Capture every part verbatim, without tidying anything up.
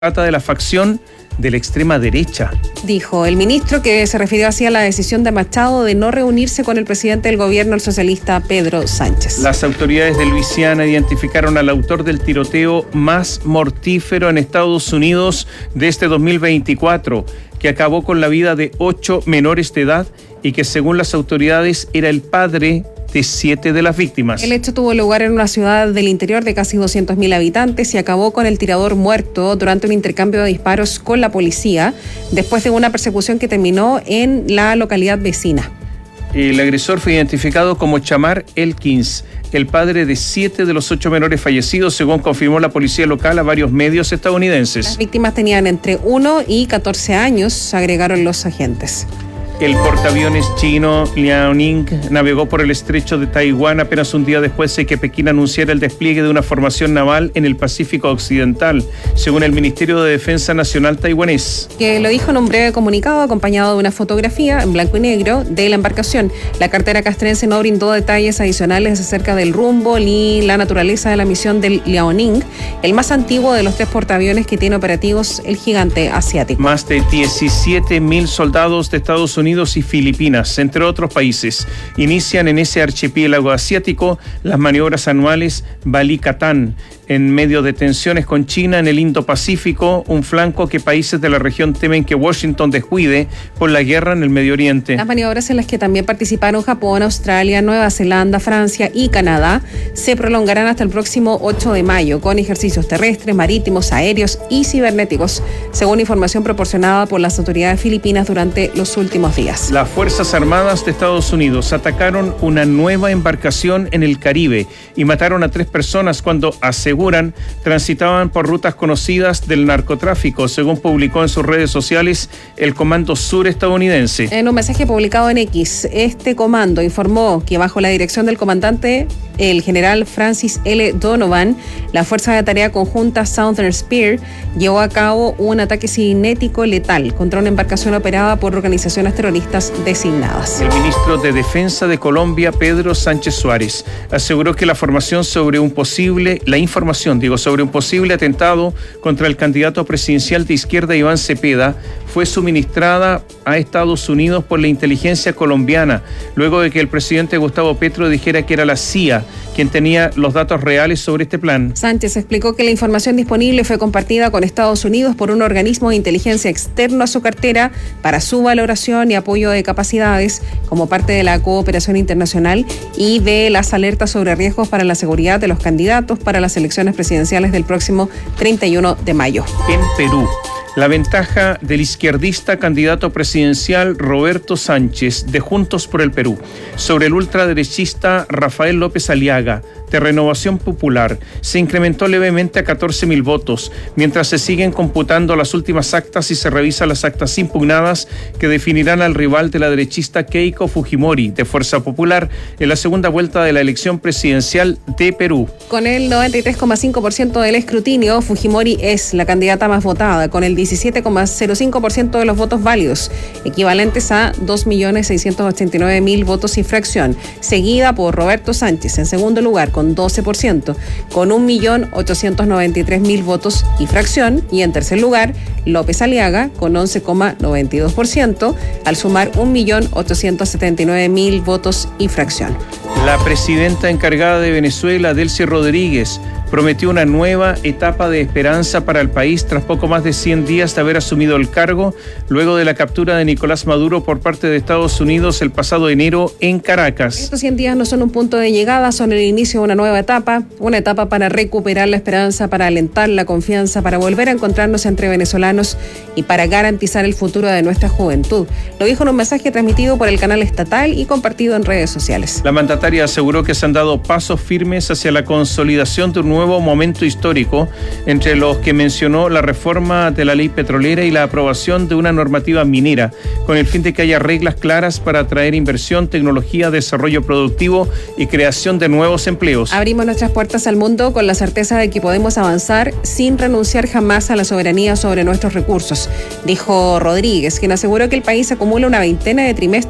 trata de la facción de la extrema derecha. Dijo el ministro, que se refirió así a la decisión de Machado de no reunirse con el presidente del gobierno, el socialista Pedro Sánchez. Las autoridades de Luisiana identificaron al autor del tiroteo más mortífero en Estados Unidos de este dos mil veinticuatro, que acabó con la vida de ocho menores de edad y que, según las autoridades, era el padre de siete de las víctimas. El hecho tuvo lugar en una ciudad del interior de casi doscientos mil habitantes y acabó con el tirador muerto durante un intercambio de disparos con la policía, después de una persecución que terminó en la localidad vecina. El agresor fue identificado como Chamar Elkins, el padre de siete de los ocho menores fallecidos, según confirmó la policía local a varios medios estadounidenses. Las víctimas tenían entre uno y catorce años, agregaron los agentes. El portaaviones chino Liaoning navegó por el estrecho de Taiwán apenas un día después de que Pekín anunciara el despliegue de una formación naval en el Pacífico Occidental, según el Ministerio de Defensa Nacional taiwanés. Que lo dijo en un breve comunicado acompañado de una fotografía en blanco y negro de la embarcación. La cartera castrense no brindó detalles adicionales acerca del rumbo ni la naturaleza de la misión del Liaoning, el más antiguo de los tres portaaviones que tiene operativos el gigante asiático. Más de diecisiete mil soldados de Estados Unidos y Filipinas, entre otros países, inician en ese archipiélago asiático las maniobras anuales Balikatan, en medio de tensiones con China en el Indo-Pacífico, un flanco que países de la región temen que Washington descuide por la guerra en el Medio Oriente. Las maniobras, en las que también participaron Japón, Australia, Nueva Zelanda, Francia y Canadá, se prolongarán hasta el próximo ocho de mayo, con ejercicios terrestres, marítimos, aéreos y cibernéticos, según información proporcionada por las autoridades filipinas durante los últimos días. Las Fuerzas Armadas de Estados Unidos atacaron una nueva embarcación en el Caribe y mataron a tres personas cuando aseguran transitaban por rutas conocidas del narcotráfico, según publicó en sus redes sociales el Comando Sur estadounidense. En un mensaje publicado en X, este comando informó que bajo la dirección del comandante, el general Francis L. Donovan, la Fuerza de Tarea Conjunta Southern Spear llevó a cabo un ataque cinético letal contra una embarcación operada por organizaciones terroristas designadas. El ministro de Defensa de Colombia, Pedro Sánchez Suárez, aseguró que la formación sobre un posible, la información, digo, sobre un posible atentado contra el candidato presidencial de izquierda, Iván Cepeda, fue suministrada a Estados Unidos por la inteligencia colombiana, luego de que el presidente Gustavo Petro dijera que era la C I A quien tenía los datos reales sobre este plan. Sánchez explicó que la información disponible fue compartida con Estados Unidos por un organismo de inteligencia externo a su cartera para su valoración y apoyo de capacidades como parte de la cooperación internacional y de las alertas sobre riesgos para la seguridad de los candidatos para las elecciones presidenciales del próximo treinta y uno de mayo. En Perú, la ventaja del izquierdista candidato presidencial Roberto Sánchez de Juntos por el Perú sobre el ultraderechista Rafael López Aliaga de Renovación Popular se incrementó levemente a catorce mil votos, mientras se siguen computando las últimas actas y se revisan las actas impugnadas que definirán al rival de la derechista Keiko Fujimori de Fuerza Popular en la segunda vuelta de la elección presidencial de Perú. Con el noventa y tres coma cinco por ciento del escrutinio, Fujimori es la candidata más votada, con el diecisiete coma cero cinco por ciento de los votos válidos, equivalentes a dos millones seiscientos ochenta y nueve mil votos y fracción, seguida por Roberto Sánchez en segundo lugar con doce por ciento, con un millón ochocientos noventa y tres mil votos y fracción, y en tercer lugar López Aliaga con once coma noventa y dos por ciento, al sumar un millón ochocientos setenta y nueve mil votos y fracción. La presidenta encargada de Venezuela, Delcy Rodríguez, prometió una nueva etapa de esperanza para el país tras poco más de cien días de haber asumido el cargo, luego de la captura de Nicolás Maduro por parte de Estados Unidos el pasado enero en Caracas. Estos cien días no son un punto de llegada, son el inicio de una nueva etapa, una etapa para recuperar la esperanza, para alentar la confianza, para volver a encontrarnos entre venezolanos y para garantizar el futuro de nuestra juventud. Lo dijo en un mensaje transmitido por el canal estatal y compartido en redes sociales. La mandataria aseguró que se han dado pasos firmes hacia la consolidación de un nuevo nuevo momento histórico, entre los que mencionó la reforma de la ley petrolera y la aprobación de una normativa minera, con el fin de que haya reglas claras para atraer inversión, tecnología, desarrollo productivo y creación de nuevos empleos. Abrimos nuestras puertas al mundo con la certeza de que podemos avanzar sin renunciar jamás a la soberanía sobre nuestros recursos, dijo Rodríguez, quien aseguró que el país acumula una veintena de trimestres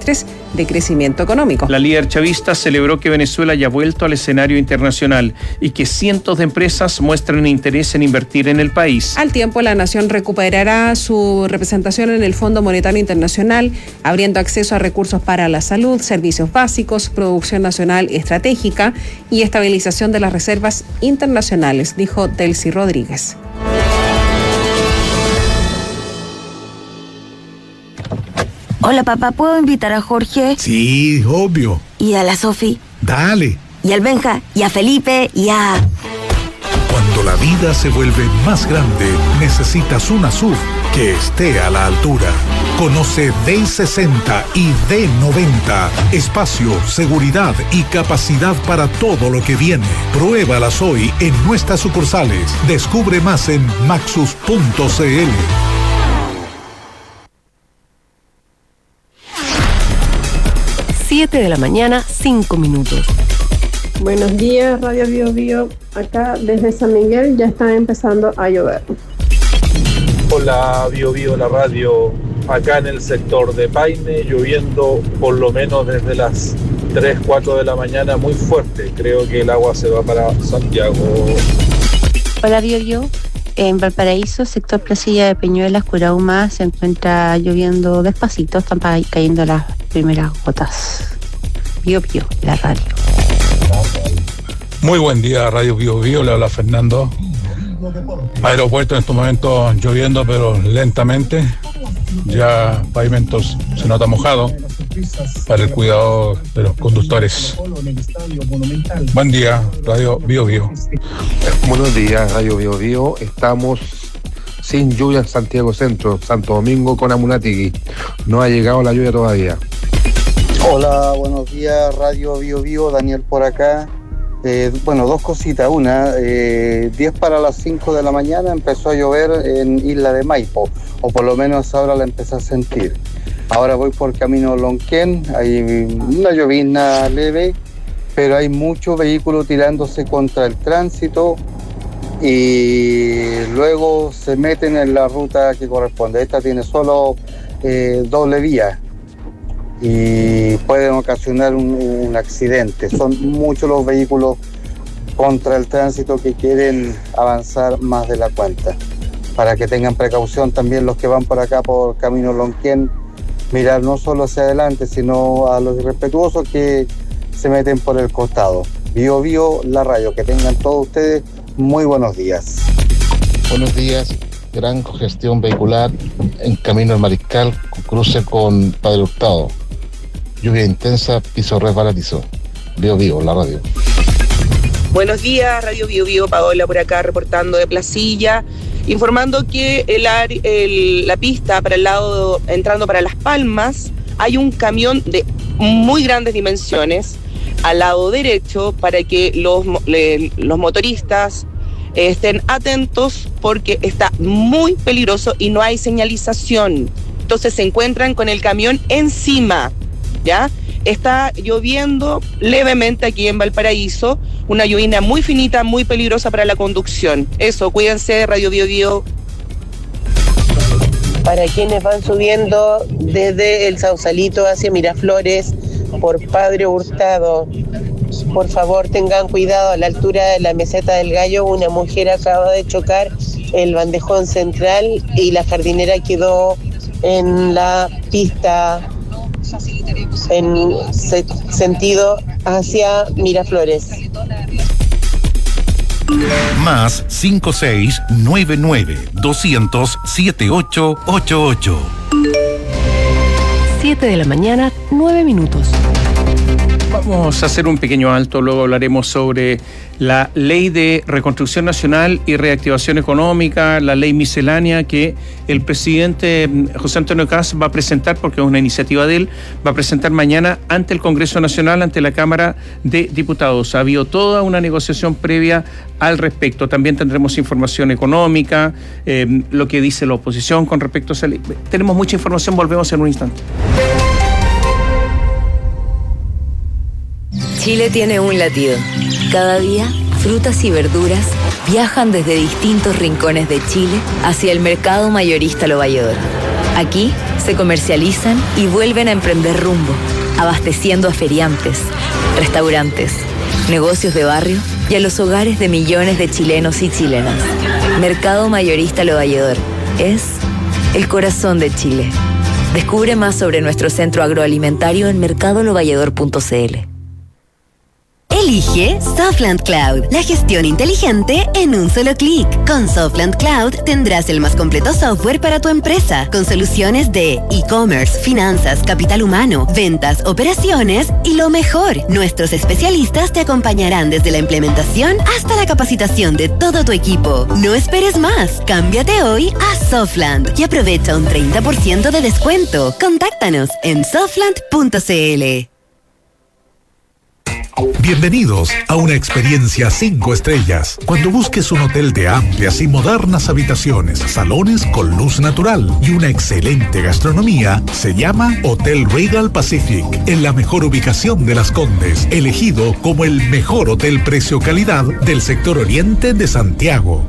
de crecimiento económico. La líder chavista celebró que Venezuela haya vuelto al escenario internacional y que cientos de empresas muestran interés en invertir en el país. Al tiempo, la nación recuperará su representación en el Fondo Monetario Internacional, abriendo acceso a recursos para la salud, servicios básicos, producción nacional estratégica y estabilización de las reservas internacionales, dijo Delcy Rodríguez. Hola, papá, ¿puedo invitar a Jorge? Sí, obvio. ¿Y a la Sofi? Dale. ¿Y al Benja? ¿Y a Felipe? ¿Y a...? Cuando la vida se vuelve más grande, necesitas una S U V que esté a la altura. Conoce D sesenta y D noventa. Espacio, seguridad y capacidad para todo lo que viene. Pruébalas hoy en nuestras sucursales. Descubre más en maxus punto c l. siete de la mañana, cinco minutos. Buenos días, Radio Bio Bio. Acá desde San Miguel ya está empezando a llover. Hola, Bio Bio, la radio. Acá en el sector de Paine, lloviendo por lo menos desde las tres, cuatro de la mañana, muy fuerte. Creo que el agua se va para Santiago. Hola, Bio Bio. En Valparaíso, sector Placilla de Peñuelas, Curauma, se encuentra lloviendo despacito, están cayendo las primeras gotas. Bio Bio, la radio. Muy buen día, Radio Bio Bio, le habla Fernando. Aeropuerto en estos momentos lloviendo, pero lentamente. Ya pavimentos se nota mojado para el cuidado de los conductores. Buen día, Radio Bio Bio. Buenos días, Radio Bio Bio. Estamos sin lluvia en Santiago Centro, Santo Domingo con Amunátegui. No ha llegado la lluvia todavía. Hola, buenos días, Radio Bio Bio, Daniel por acá. Eh, bueno, dos cositas. Una, eh, diez para las cinco de la mañana empezó a llover en Isla de Maipo, o por lo menos ahora la empecé a sentir. Ahora voy por camino Lonquén, hay una llovizna leve, pero hay muchos vehículos tirándose contra el tránsito y luego se meten en la ruta que corresponde. Esta tiene solo eh, doble vía y pueden ocasionar un, un accidente. Son muchos los vehículos contra el tránsito que quieren avanzar más de la cuenta. Para que tengan precaución también los que van por acá por camino Lonquén, mirar no solo hacia adelante, sino a los irrespetuosos que se meten por el costado. Bio Bio, la radio. Que tengan todos ustedes muy buenos días. Buenos días. Gran congestión vehicular en camino al Mariscal, cruce con Padre Hurtado. Lluvia intensa, piso resbaladizo. Bio Bio, la radio. Buenos días, Radio Bio Bio, Paola por acá reportando de Placilla, informando que el, el, la pista para el lado, entrando para Las Palmas, hay un camión de muy grandes dimensiones al lado derecho para que los, le, los motoristas estén atentos porque está muy peligroso y no hay señalización. Entonces se encuentran con el camión encima. ¿Ya? Está lloviendo levemente aquí en Valparaíso, una llovizna muy finita, muy peligrosa para la conducción. Eso, cuídense, Radio Bio Bio. Para quienes van subiendo desde el Sausalito hacia Miraflores por Padre Hurtado, por favor tengan cuidado, a la altura de la Meseta del Gallo una mujer acaba de chocar el bandejón central y la jardinera quedó en la pista en se, sentido hacia Miraflores. Más cinco seis nueve nueve doscientos siete ocho ocho ocho. siete de la mañana, nueve minutos. Vamos a hacer un pequeño alto, luego hablaremos sobre la Ley de Reconstrucción Nacional y Reactivación Económica, la ley miscelánea que el presidente José Antonio Kast va a presentar, porque es una iniciativa de él, va a presentar mañana ante el Congreso Nacional, ante la Cámara de Diputados. Ha habido toda una negociación previa al respecto. También tendremos información económica, eh, lo que dice la oposición con respecto a esa ley. Tenemos mucha información, volvemos en un instante. Chile tiene un latido. Cada día, frutas y verduras viajan desde distintos rincones de Chile hacia el mercado mayorista Lo Valledor. Aquí se comercializan y vuelven a emprender rumbo abasteciendo a feriantes, restaurantes, negocios de barrio y a los hogares de millones de chilenos y chilenas. Mercado Mayorista Lo Valledor es el corazón de Chile. Descubre más sobre nuestro centro agroalimentario en mercado lo valledor punto c l. Elige Softland Cloud, la gestión inteligente en un solo clic. Con Softland Cloud tendrás el más completo software para tu empresa, con soluciones de e-commerce, finanzas, capital humano, ventas, operaciones y lo mejor, nuestros especialistas te acompañarán desde la implementación hasta la capacitación de todo tu equipo. No esperes más, cámbiate hoy a Softland y aprovecha un treinta por ciento de descuento. Contáctanos en softland punto c l. Bienvenidos a una experiencia cinco estrellas. Cuando busques un hotel de amplias y modernas habitaciones, salones con luz natural y una excelente gastronomía, se llama Hotel Regal Pacific, en la mejor ubicación de Las Condes, elegido como el mejor hotel precio-calidad del sector oriente de Santiago.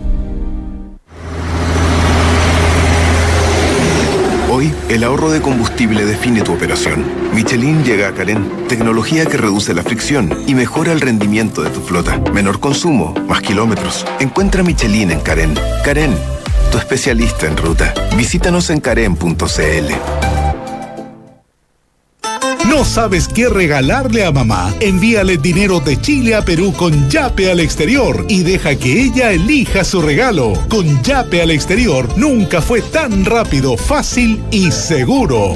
Hoy, el ahorro de combustible define tu operación. Michelin llega a Carén, tecnología que reduce la fricción y mejora el rendimiento de tu flota. Menor consumo, más kilómetros. Encuentra Michelin en Carén. Carén, tu especialista en ruta. Visítanos en carén punto c l. ¿No sabes qué regalarle a mamá? Envíale dinero de Chile a Perú con Yape al exterior y deja que ella elija su regalo. Con Yape al exterior nunca fue tan rápido, fácil y seguro.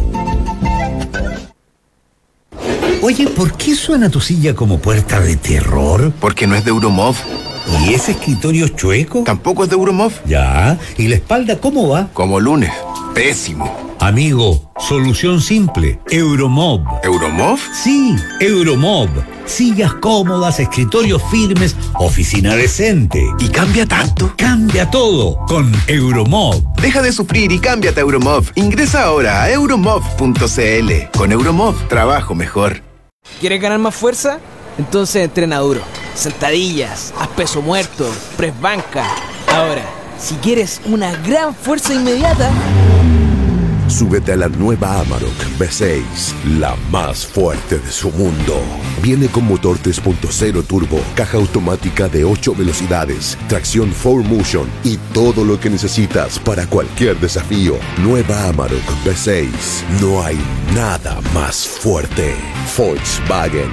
Oye, ¿por qué suena tu silla como puerta de terror? Porque no es de Euromov. ¿Y ese escritorio chueco? Tampoco es de Euromov. Ya, ¿y la espalda cómo va? Como lunes. Pésimo. Amigo, solución simple. Euromov. ¿Euromov? Sí, Euromov. Sillas cómodas, escritorios firmes, oficina decente. ¿Y cambia tanto? Cambia todo con Euromov. Deja de sufrir y cámbiate a Euromov. Ingresa ahora a euromov punto c l. Con Euromov, trabajo mejor. ¿Quieres ganar más fuerza? Entonces entrena duro. Sentadillas, haz peso muerto, press banca. Ahora, si quieres una gran fuerza inmediata... Súbete a la nueva Amarok V seis, la más fuerte de su mundo. Viene con motor tres punto cero turbo, caja automática de ocho velocidades, tracción cuatro motion y todo lo que necesitas para cualquier desafío. Nueva Amarok V seis. No hay nada más fuerte. Volkswagen.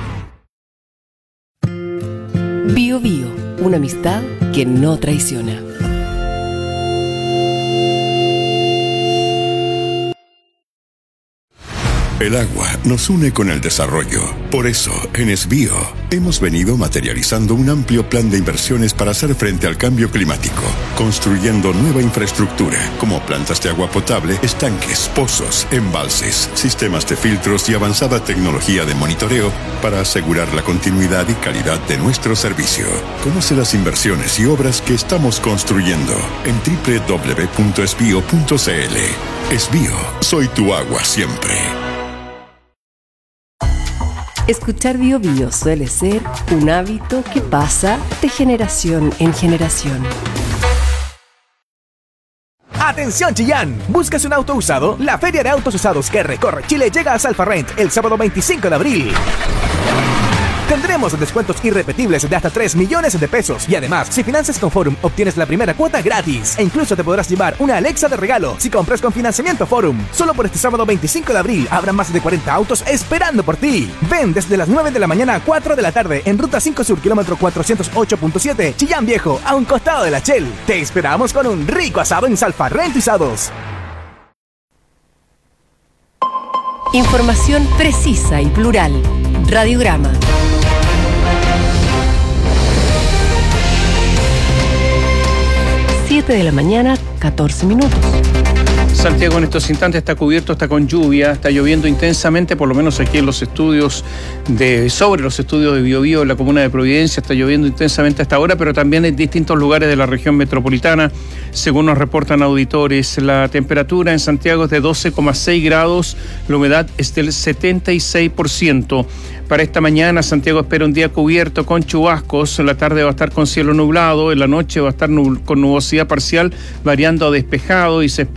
Bio Bio, una amistad que no traiciona. El agua nos une con el desarrollo. Por eso, en Esbio, hemos venido materializando un amplio plan de inversiones para hacer frente al cambio climático, construyendo nueva infraestructura, como plantas de agua potable, estanques, pozos, embalses, sistemas de filtros y avanzada tecnología de monitoreo para asegurar la continuidad y calidad de nuestro servicio. Conoce las inversiones y obras que estamos construyendo en doble u doble u doble u punto esbio punto c l. Esbio, soy tu agua siempre. Escuchar Bio Bio suele ser un hábito que pasa de generación en generación. ¡Atención, Chillán! ¿Buscas un auto usado? La Feria de Autos Usados que recorre Chile llega a Salfarrent el sábado veinticinco de abril. Tendremos descuentos irrepetibles de hasta tres millones de pesos. Y además, si financias con Forum, obtienes la primera cuota gratis. E incluso te podrás llevar una Alexa de regalo si compras con financiamiento Forum. Solo por este sábado veinticinco de abril habrá más de cuarenta autos esperando por ti. Ven desde las nueve de la mañana a cuatro de la tarde en Ruta cinco Sur, kilómetro cuatrocientos ocho punto siete, Chillán Viejo, a un costado de la Shell. Te esperamos con un rico asado en Salfarrent Usados. Información precisa y plural. Radiograma. siete de la mañana, catorce minutos. Santiago en estos instantes está cubierto, está con lluvia, está lloviendo intensamente, por lo menos aquí en los estudios de, sobre los estudios de Bio Bio en la comuna de Providencia, está lloviendo intensamente hasta ahora, pero también en distintos lugares de la región metropolitana, según nos reportan auditores. La temperatura en Santiago es de doce coma seis grados, la humedad es del setenta y seis por ciento. Para esta mañana, Santiago espera un día cubierto con chubascos. En la tarde va a estar con cielo nublado, en la noche va a estar nub- con nubosidad parcial, variando a despejado, y se espera una temperatura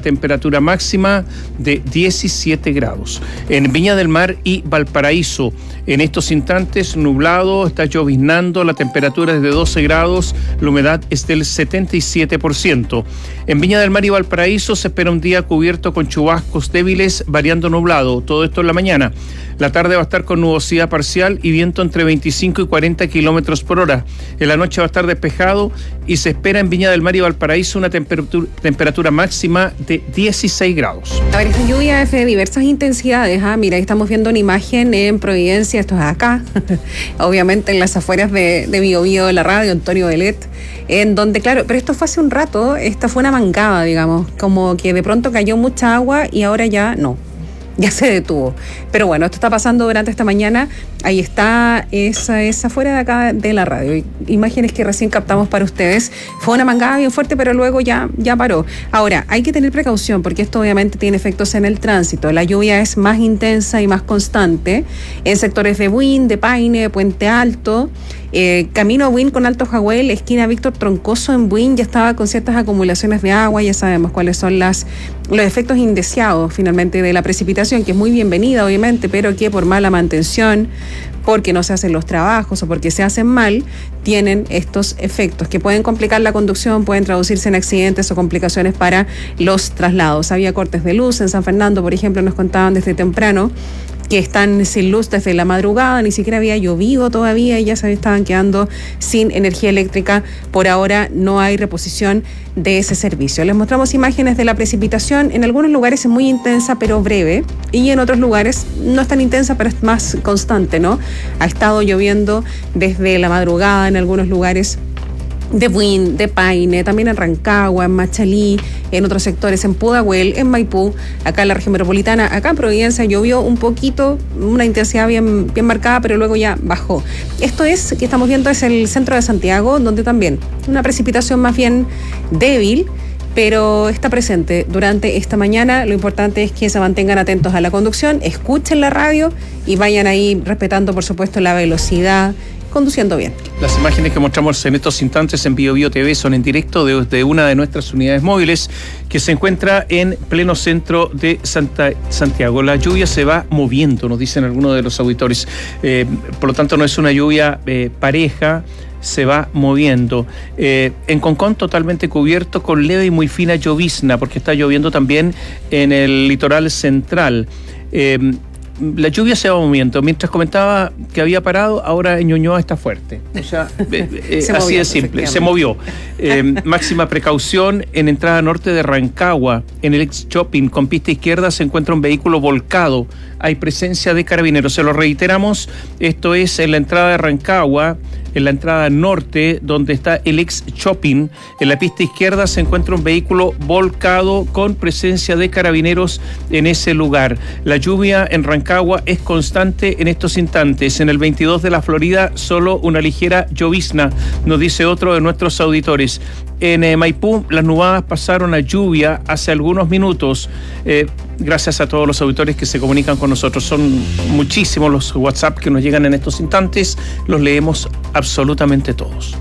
temperatura máxima de diecisiete grados. En Viña del Mar y Valparaíso, en estos instantes nublado, está lloviznando, la temperatura es de doce grados, la humedad es del setenta y siete por ciento. En Viña del Mar y Valparaíso se espera un día cubierto con chubascos débiles, variando nublado, todo esto en la mañana. La tarde va a estar con nubosidad parcial y viento entre veinticinco y cuarenta kilómetros por hora. En la noche va a estar despejado y se espera en Viña del Mar y Valparaíso una temperatura, temperatura máxima de dieciséis grados. A ver, esta lluvia es de diversas intensidades. ¿eh? Mira, ahí estamos viendo una imagen en Providencia, esto es acá, obviamente en las afueras de, de Bio Bio de la radio, Antonio Belet, en donde, claro, pero esto fue hace un rato, esta fue una mangada, digamos, como que de pronto cayó mucha agua y ahora ya no. Ya se detuvo. Pero bueno, esto está pasando durante esta mañana. Ahí está, esa es afuera de acá de la radio. Imágenes que recién captamos para ustedes. Fue una mangada bien fuerte, pero luego ya, ya paró. Ahora, hay que tener precaución porque esto obviamente tiene efectos en el tránsito. La lluvia es más intensa y más constante en sectores de Buin, de Paine, de Puente Alto. Eh, camino a Buin con Alto Jahuel, esquina Víctor Troncoso en Buin, ya estaba con ciertas acumulaciones de agua. Ya sabemos cuáles son las los efectos indeseados finalmente de la precipitación, que es muy bienvenida obviamente, pero que por mala mantención, porque no se hacen los trabajos o porque se hacen mal, tienen estos efectos que pueden complicar la conducción, pueden traducirse en accidentes o complicaciones para los traslados. Había cortes de luz en San Fernando, por ejemplo, nos contaban desde temprano que están sin luz desde la madrugada, ni siquiera había llovido todavía y ya se estaban quedando sin energía eléctrica. Por ahora no hay reposición de ese servicio. Les mostramos imágenes de la precipitación. En algunos lugares es muy intensa pero breve y en otros lugares no es tan intensa pero es más constante, ¿no? Ha estado lloviendo desde la madrugada en algunos lugares de Buin, de Paine, también en Rancagua, en Machalí, en otros sectores, en Pudahuel, en Maipú, acá en la región metropolitana, acá en Providencia llovió un poquito, una intensidad bien, bien marcada, pero luego ya bajó. Esto es, que estamos viendo, es el centro de Santiago, donde también una precipitación más bien débil, pero está presente durante esta mañana. Lo importante es que se mantengan atentos a la conducción, escuchen la radio y vayan ahí respetando, por supuesto, la velocidad, conduciendo bien. Las imágenes que mostramos en estos instantes en Bio Bio T V son en directo de, de una de nuestras unidades móviles que se encuentra en pleno centro de Santa, Santiago. La lluvia se va moviendo, nos dicen algunos de los auditores. Eh, por lo tanto, no es una lluvia eh, pareja, se va moviendo. Eh, en Concón totalmente cubierto con leve y muy fina llovizna, porque está lloviendo también en el litoral central. Eh, La lluvia se va moviendo. Mientras comentaba que había parado, ahora en Ñuñoa está fuerte. O sea, eh, eh, así movió, de simple, se movió. Eh, máxima precaución en entrada norte de Rancagua, en el ex shopping con pista izquierda se encuentra un vehículo volcado. Hay presencia de carabineros. Se lo reiteramos, esto es en la entrada de Rancagua, en la entrada norte, donde está el ex shopping. En la pista izquierda se encuentra un vehículo volcado con presencia de carabineros en ese lugar. La lluvia en Rancagua es constante en estos instantes. En el veintidós de la Florida, solo una ligera llovizna, nos dice otro de nuestros auditores. En eh, Maipú, las nubadas pasaron a lluvia hace algunos minutos. Eh, gracias a todos los auditores que se comunican con nosotros. Son muchísimos los WhatsApp que nos llegan en estos instantes. Los leemos absolutamente todos.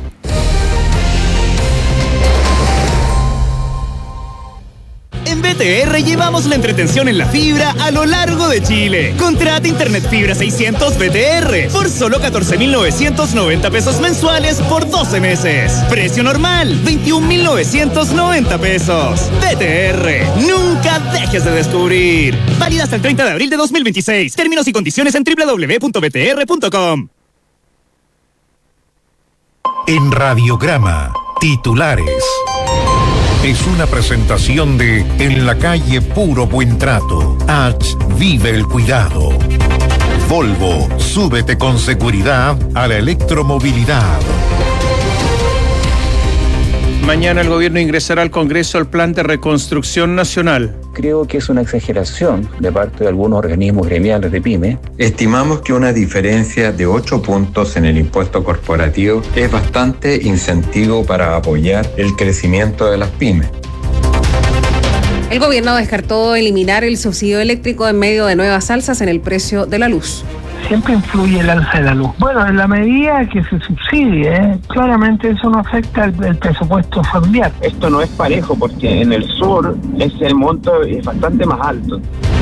En B T R llevamos la entretención en la fibra a lo largo de Chile. Contrata Internet Fibra seiscientos B T R por solo catorce mil novecientos noventa pesos mensuales por doce meses. Precio normal, veintiún mil novecientos noventa pesos. B T R, nunca dejes de descubrir. Válida hasta el treinta de abril de dos mil veintiséis. Términos y condiciones en doble u doble u doble u punto b t r punto com. En Radiograma, titulares. Es una presentación de En la calle Puro Buen Trato. H. Vive el cuidado. Volvo, súbete con seguridad a la electromovilidad. Mañana el gobierno ingresará al Congreso el Plan de Reconstrucción Nacional. Creo que es una exageración de parte de algunos organismos gremiales de pyme. Estimamos que una diferencia de ocho puntos en el impuesto corporativo es bastante incentivo para apoyar el crecimiento de las pymes. El gobierno descartó eliminar el subsidio eléctrico en medio de nuevas alzas en el precio de la luz. siempre influye el alza de la luz. Bueno, en la medida que se subsidie, ¿eh? claramente eso no afecta el, el presupuesto familiar. Esto no es parejo porque en el sur es el monto es bastante más alto.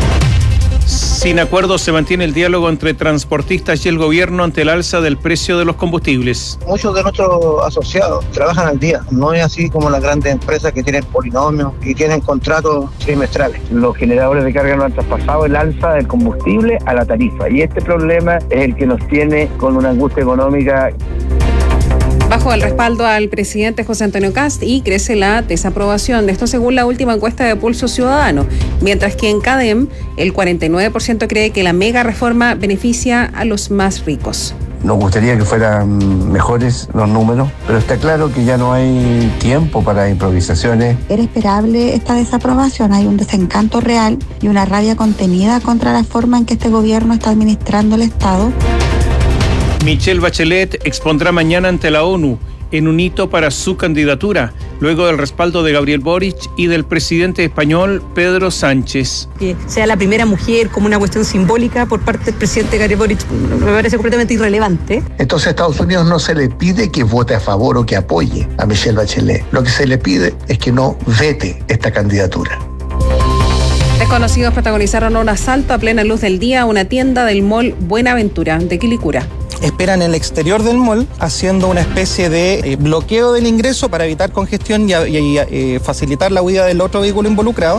Sin acuerdo se mantiene el diálogo entre transportistas y el gobierno ante el alza del precio de los combustibles. Muchos de nuestros asociados trabajan al día, no es así como las grandes empresas que tienen polinomios y tienen contratos trimestrales. Los generadores de carga no han traspasado el alza del combustible a la tarifa y este problema es el que nos tiene con una angustia económica. Bajo el respaldo al presidente José Antonio Kast y crece la desaprobación de esto según la última encuesta de Pulso Ciudadano, mientras que en CADEM el cuarenta y nueve por ciento cree que la mega reforma beneficia a los más ricos. Nos gustaría que fueran mejores los números, pero está claro que ya no hay tiempo para improvisaciones. Era esperable esta desaprobación, hay un desencanto real y una rabia contenida contra la forma en que este gobierno está administrando el Estado. Michelle Bachelet expondrá mañana ante la ONU en un hito para su candidatura, luego del respaldo de Gabriel Boric y del presidente español Pedro Sánchez. Que sea la primera mujer como una cuestión simbólica por parte del presidente Gabriel Boric me parece completamente irrelevante. Entonces a Estados Unidos no se le pide que vote a favor o que apoye a Michelle Bachelet. Lo que se le pide es que no vete esta candidatura. Desconocidos protagonizaron un asalto a plena luz del día a una tienda del mall Buenaventura de Quilicura. Esperan en el exterior del mall haciendo una especie de eh, bloqueo del ingreso para evitar congestión y, y, y eh, facilitar la huida del otro vehículo involucrado.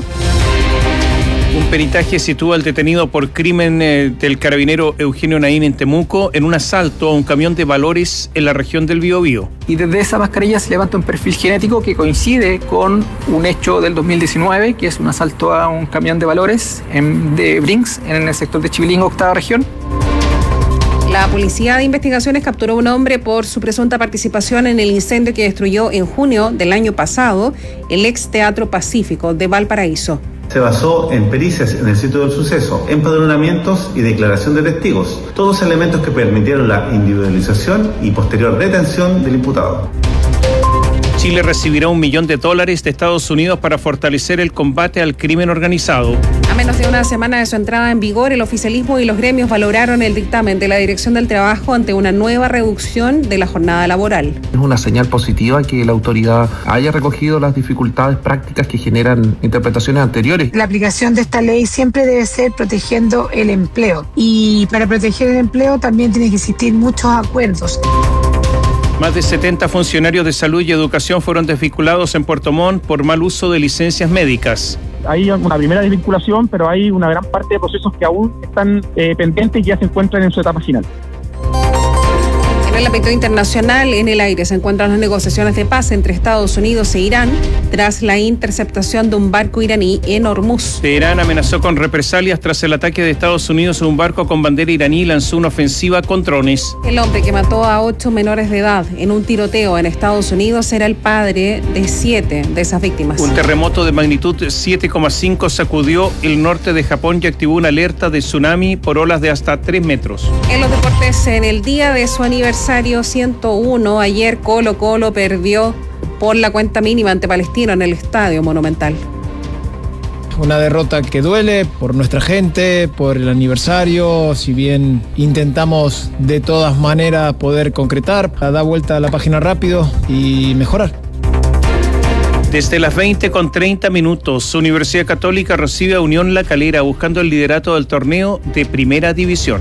Un peritaje sitúa al detenido por crimen eh, del carabinero Eugenio Naín en Temuco en un asalto a un camión de valores en la región del Biobío. Y desde esa mascarilla se levanta un perfil genético que coincide con un hecho del dos mil diecinueve, que es un asalto a un camión de valores en, de Brinks en el sector de Chivilingo, octava región. La Policía de Investigaciones capturó a un hombre por su presunta participación en el incendio que destruyó en junio del año pasado el ex Teatro Pacífico de Valparaíso. Se basó en pericias en el sitio del suceso, empadronamientos y declaración de testigos, todos elementos que permitieron la individualización y posterior detención del imputado. Chile recibirá un millón de dólares de Estados Unidos para fortalecer el combate al crimen organizado. A menos de una semana de su entrada en vigor, el oficialismo y los gremios valoraron el dictamen de la Dirección del Trabajo ante una nueva reducción de la jornada laboral. Es una señal positiva que la autoridad haya recogido las dificultades prácticas que generan interpretaciones anteriores. La aplicación de esta ley siempre debe ser protegiendo el empleo. Y para proteger el empleo también tienen que existir muchos acuerdos. Más de setenta funcionarios de salud y educación fueron desvinculados en Puerto Montt por mal uso de licencias médicas. Hay una primera desvinculación, pero hay una gran parte de procesos que aún están eh, pendientes y ya se encuentran en su etapa final. En el ámbito internacional, en el aire se encuentran las negociaciones de paz entre Estados Unidos e Irán tras la interceptación de un barco iraní en Hormuz. Teherán amenazó con represalias tras el ataque de Estados Unidos a un barco con bandera iraní y lanzó una ofensiva con drones. El hombre que mató a ocho menores de edad en un tiroteo en Estados Unidos era el padre de siete de esas víctimas. Un terremoto de magnitud siete coma cinco sacudió el norte de Japón y activó una alerta de tsunami por olas de hasta tres metros. En los deportes, en el día de su aniversario ciento uno, ayer Colo Colo perdió por la cuenta mínima ante Palestino en el Estadio Monumental. Una derrota que duele por nuestra gente, por el aniversario, si bien intentamos de todas maneras poder concretar, dar vuelta a la página rápido y mejorar. Desde las veinte con treinta minutos, Universidad Católica recibe a Unión La Calera buscando el liderato del torneo de Primera División.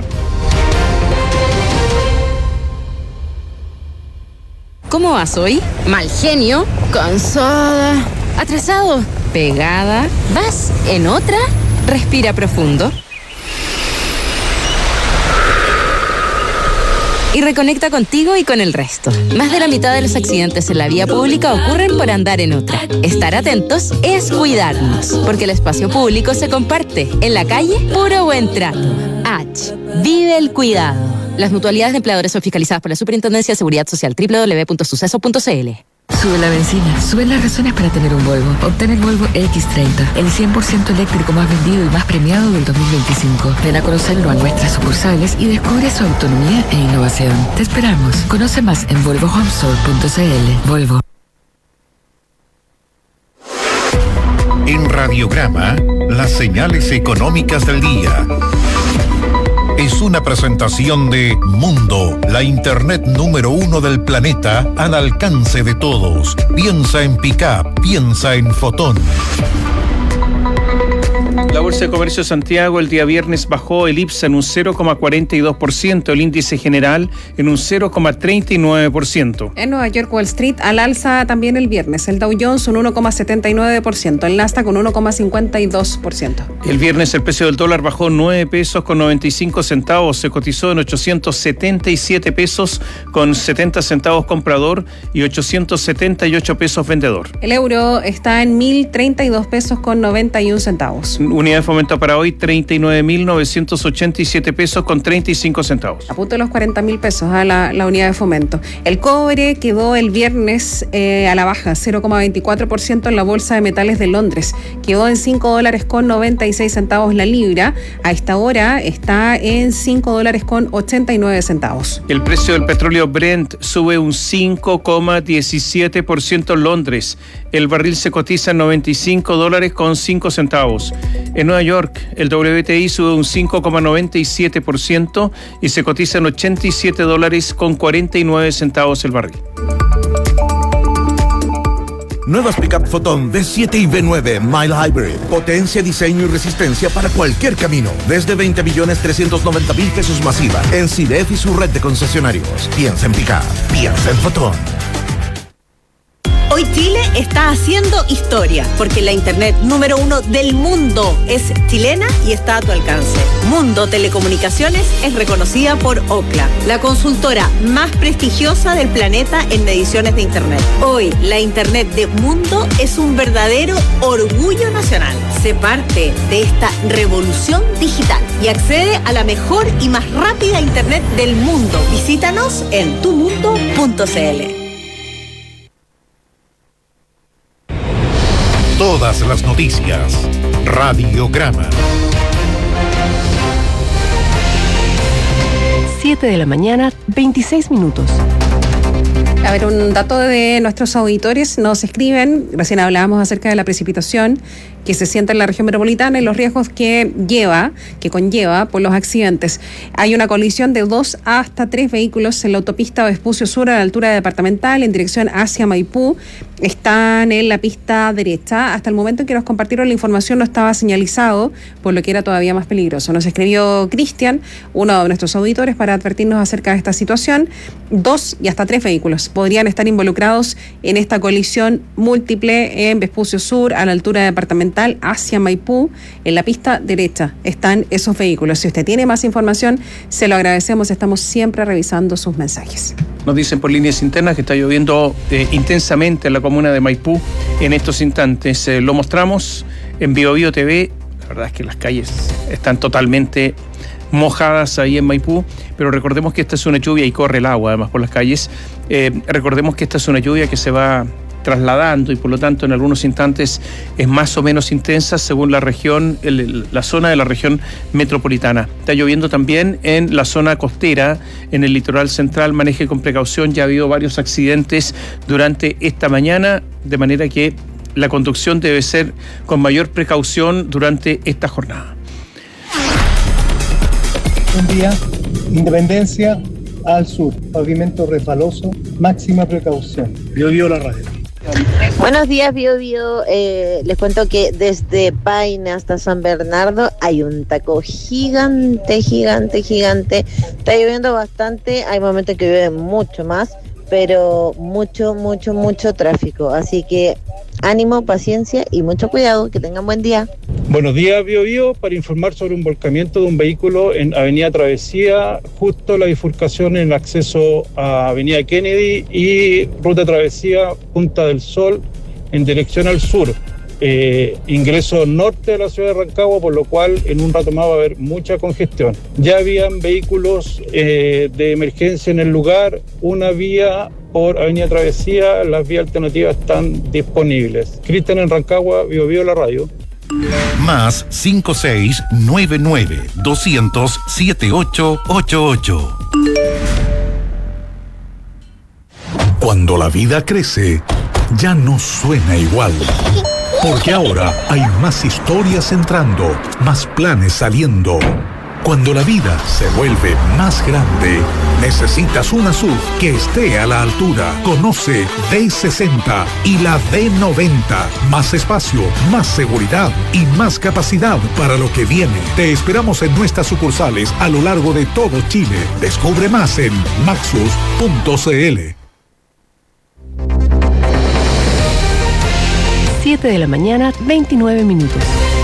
¿Cómo vas hoy? Mal genio, cansada, atrasado, pegada. ¿Vas en otra? Respira profundo. Y reconecta contigo y con el resto. Más de la mitad de los accidentes en la vía pública ocurren por andar en otra. Estar atentos es cuidarnos, porque el espacio público se comparte. En la calle, puro buen trato. H. Vive el cuidado. Las mutualidades de empleadores son fiscalizadas por la Superintendencia de Seguridad Social, doble u doble u doble u punto suceso punto c l. Sube la benzina, suben las razones para tener un Volvo. Obtén el Volvo equis treinta, el cien por ciento eléctrico más vendido y más premiado del dos mil veinticinco. Ven a conocerlo a nuestras sucursales y descubre su autonomía e innovación. Te esperamos. Conoce más en volvo home store punto c l. Volvo. En Radiograma, las señales económicas del día. es una presentación de Mundo, la internet número uno del planeta al alcance de todos. Piensa en Pickup, piensa en Fotón. La Bolsa de Comercio de Santiago el día viernes bajó el I P S A en un cero coma cuarenta y dos por ciento, el índice general en un cero coma treinta y nueve por ciento. En Nueva York, Wall Street al alza también el viernes, el Dow Jones un uno coma setenta y nueve por ciento, el Nasdaq un uno coma cincuenta y dos por ciento. El viernes el precio del dólar bajó nueve pesos con noventa y cinco centavos, se cotizó en ochocientos setenta y siete pesos con setenta centavos comprador y ochocientos setenta y ocho pesos vendedor. El euro está en mil treinta y dos pesos con noventa y un centavos. Unidad de fomento para hoy, treinta y nueve mil novecientos ochenta y siete pesos con treinta y cinco centavos. A punto de los cuarenta mil pesos a la, la unidad de fomento. El cobre quedó el viernes eh, a la baja, cero coma veinticuatro por ciento en la Bolsa de Metales de Londres. Quedó en cinco dólares con noventa y seis centavos la libra. A esta hora está en cinco dólares con ochenta y nueve centavos. El precio del petróleo Brent sube un cinco coma diecisiete por ciento en Londres. El barril se cotiza en noventa y cinco dólares con cinco centavos. En Nueva York, el W T I sube un cinco coma noventa y siete por ciento y se cotiza en ochenta y siete dólares con cuarenta y nueve centavos el barril. Nuevas Pickup Fotón V siete y V nueve Mile Hybrid. Potencia, diseño y resistencia para cualquier camino. Desde veinte millones trescientos noventa mil pesos masiva. En CIDEF y su red de concesionarios. Piensa en Pickup. Piensa en Fotón. Hoy Chile está haciendo historia, porque la internet número uno del mundo es chilena y está a tu alcance. Mundo Telecomunicaciones es reconocida por Ookla, la consultora más prestigiosa del planeta en mediciones de internet. Hoy, la internet de Mundo es un verdadero orgullo nacional. Sé parte de esta revolución digital y accede a la mejor y más rápida internet del mundo. Visítanos en tu mundo punto c l. Todas las noticias. Radiograma. siete de la mañana, veintiséis minutos. A ver, un dato de nuestros auditores nos escriben, recién hablábamos acerca de la precipitación que se siente en la región metropolitana y los riesgos que lleva, que conlleva por los accidentes. Hay una colisión de dos hasta tres vehículos en la autopista Vespucio Sur a la altura de Departamental en dirección hacia Maipú. Están en la pista derecha. Hasta el momento en que nos compartieron la información no estaba señalizado, por lo que era todavía más peligroso. Nos escribió Cristian, uno de nuestros auditores, para advertirnos acerca de esta situación. Dos y hasta tres vehículos podrían estar involucrados en esta colisión múltiple en Vespucio Sur a la altura de Departamental hacia Maipú. En la pista derecha están esos vehículos. Si usted tiene más información, se lo agradecemos. Estamos siempre revisando sus mensajes. Nos dicen por líneas internas que está lloviendo eh, intensamente en la comuna de Maipú en estos instantes. Eh, lo mostramos en Bio Bio T V. La verdad es que las calles están totalmente mojadas ahí en Maipú, pero recordemos que esta es una lluvia y corre el agua además por las calles. Eh, recordemos que esta es una lluvia que se va trasladando y por lo tanto en algunos instantes es más o menos intensa según la región, el, la zona de la región metropolitana. Está lloviendo también en la zona costera, en el litoral central. Maneje con precaución, ya ha habido varios accidentes durante esta mañana, de manera que la conducción debe ser con mayor precaución durante esta jornada. Un día, Independencia al sur, pavimento resbaloso, máxima precaución. Bio Bio la radio. Buenos días, Bio Bio. Eh, les cuento que desde Paine hasta San Bernardo hay un taco gigante, gigante, gigante. Está lloviendo bastante, hay momentos que llueve mucho más, pero mucho, mucho, mucho tráfico. Así que ánimo, paciencia y mucho cuidado. Que tengan buen día. Buenos días, Bio Bio, para informar sobre un volcamiento de un vehículo en Avenida Travesía, justo la bifurcación en el acceso a Avenida Kennedy y Ruta Travesía Punta del Sol en dirección al sur. Eh, ingreso norte de la ciudad de Rancagua, por lo cual en un rato más va a haber mucha congestión. Ya habían vehículos eh, de emergencia en el lugar, una vía por Avenida Travesía, las vías alternativas están disponibles. Cristian en Rancagua, Bio Bio la radio. Más cinco seis nueve nueve dos cero cero siete ocho ocho ocho. Cuando la vida crece, ya no suena igual. Porque ahora hay más historias entrando, más planes saliendo, Cuando la vida se vuelve más grande, necesitas una S U V que esté a la altura. Conoce D sesenta y la D noventa. Más espacio, más seguridad y más capacidad para lo que viene. Te esperamos en nuestras sucursales a lo largo de todo Chile. Descubre más en maxus punto c l. siete de la mañana, veintinueve minutos.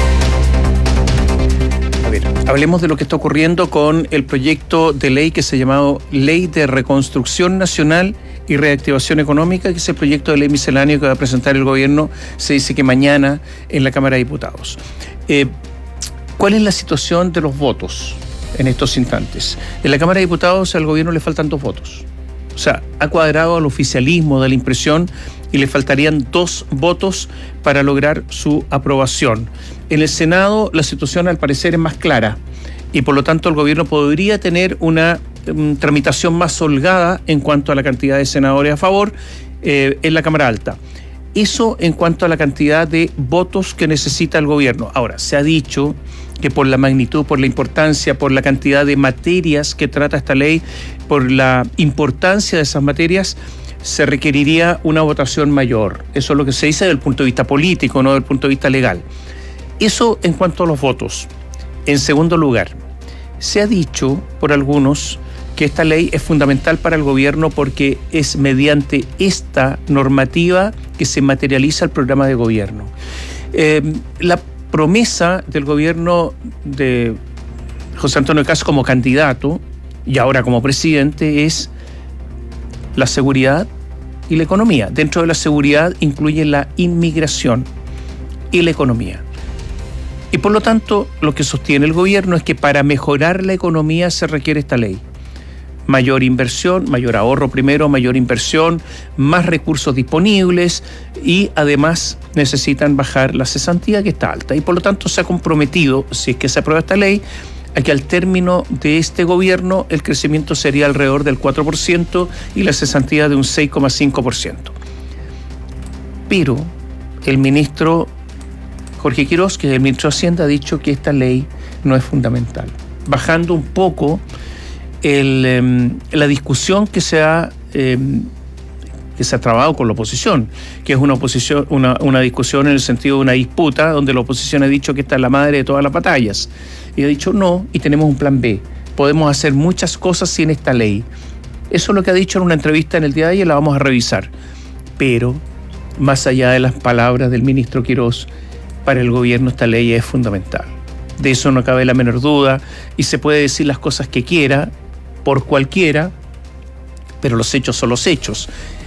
A ver, hablemos de lo que está ocurriendo con el proyecto de ley que se ha llamado Ley de Reconstrucción Nacional y Reactivación Económica, que es el proyecto de ley misceláneo que va a presentar el gobierno, se dice que mañana en la Cámara de Diputados. Eh, ¿Cuál es la situación de los votos en estos instantes? En la Cámara de Diputados al gobierno le faltan dos votos. O sea, ha cuadrado al oficialismo de la impresión y le faltarían dos votos para lograr su aprobación. En el Senado la situación al parecer es más clara y por lo tanto el gobierno podría tener una um, tramitación más holgada en cuanto a la cantidad de senadores a favor eh, en la Cámara Alta. Eso en cuanto a la cantidad de votos que necesita el gobierno. Ahora, se ha dicho que por la magnitud, por la importancia, por la cantidad de materias que trata esta ley, por la importancia de esas materias, se requeriría una votación mayor. Eso es lo que se dice desde el punto de vista político, no desde el punto de vista legal. Eso en cuanto a los votos. En segundo lugar, se ha dicho por algunos que esta ley es fundamental para el gobierno porque es mediante esta normativa que se materializa el programa de gobierno. Eh, la promesa del gobierno de José Antonio Kast como candidato y ahora como presidente es la seguridad y la economía. Dentro de la seguridad incluye la inmigración y la economía. Y por lo tanto, lo que sostiene el gobierno es que para mejorar la economía se requiere esta ley. Mayor inversión, mayor ahorro primero, mayor inversión, más recursos disponibles y además necesitan bajar la cesantía que está alta. Y por lo tanto se ha comprometido, si es que se aprueba esta ley, a que al término de este gobierno el crecimiento sería alrededor del cuatro por ciento y la cesantía de un seis coma cinco por ciento. Pero el ministro Jorge Quiroz, que es el ministro de Hacienda, ha dicho que esta ley no es fundamental, bajando un poco el, eh, la discusión que se ha eh, que se ha trabado con la oposición, que es una oposición, una, una discusión en el sentido de una disputa donde la oposición ha dicho que esta es la madre de todas las batallas. Y ha dicho no, y tenemos un plan B. Podemos hacer muchas cosas sin esta ley. Eso es lo que ha dicho en una entrevista en el día de ayer, la vamos a revisar. Pero, más allá de las palabras del ministro Quiroz, para el gobierno esta ley es fundamental. De eso no cabe la menor duda, y se puede decir las cosas que quiera, por cualquiera, pero los hechos son los hechos.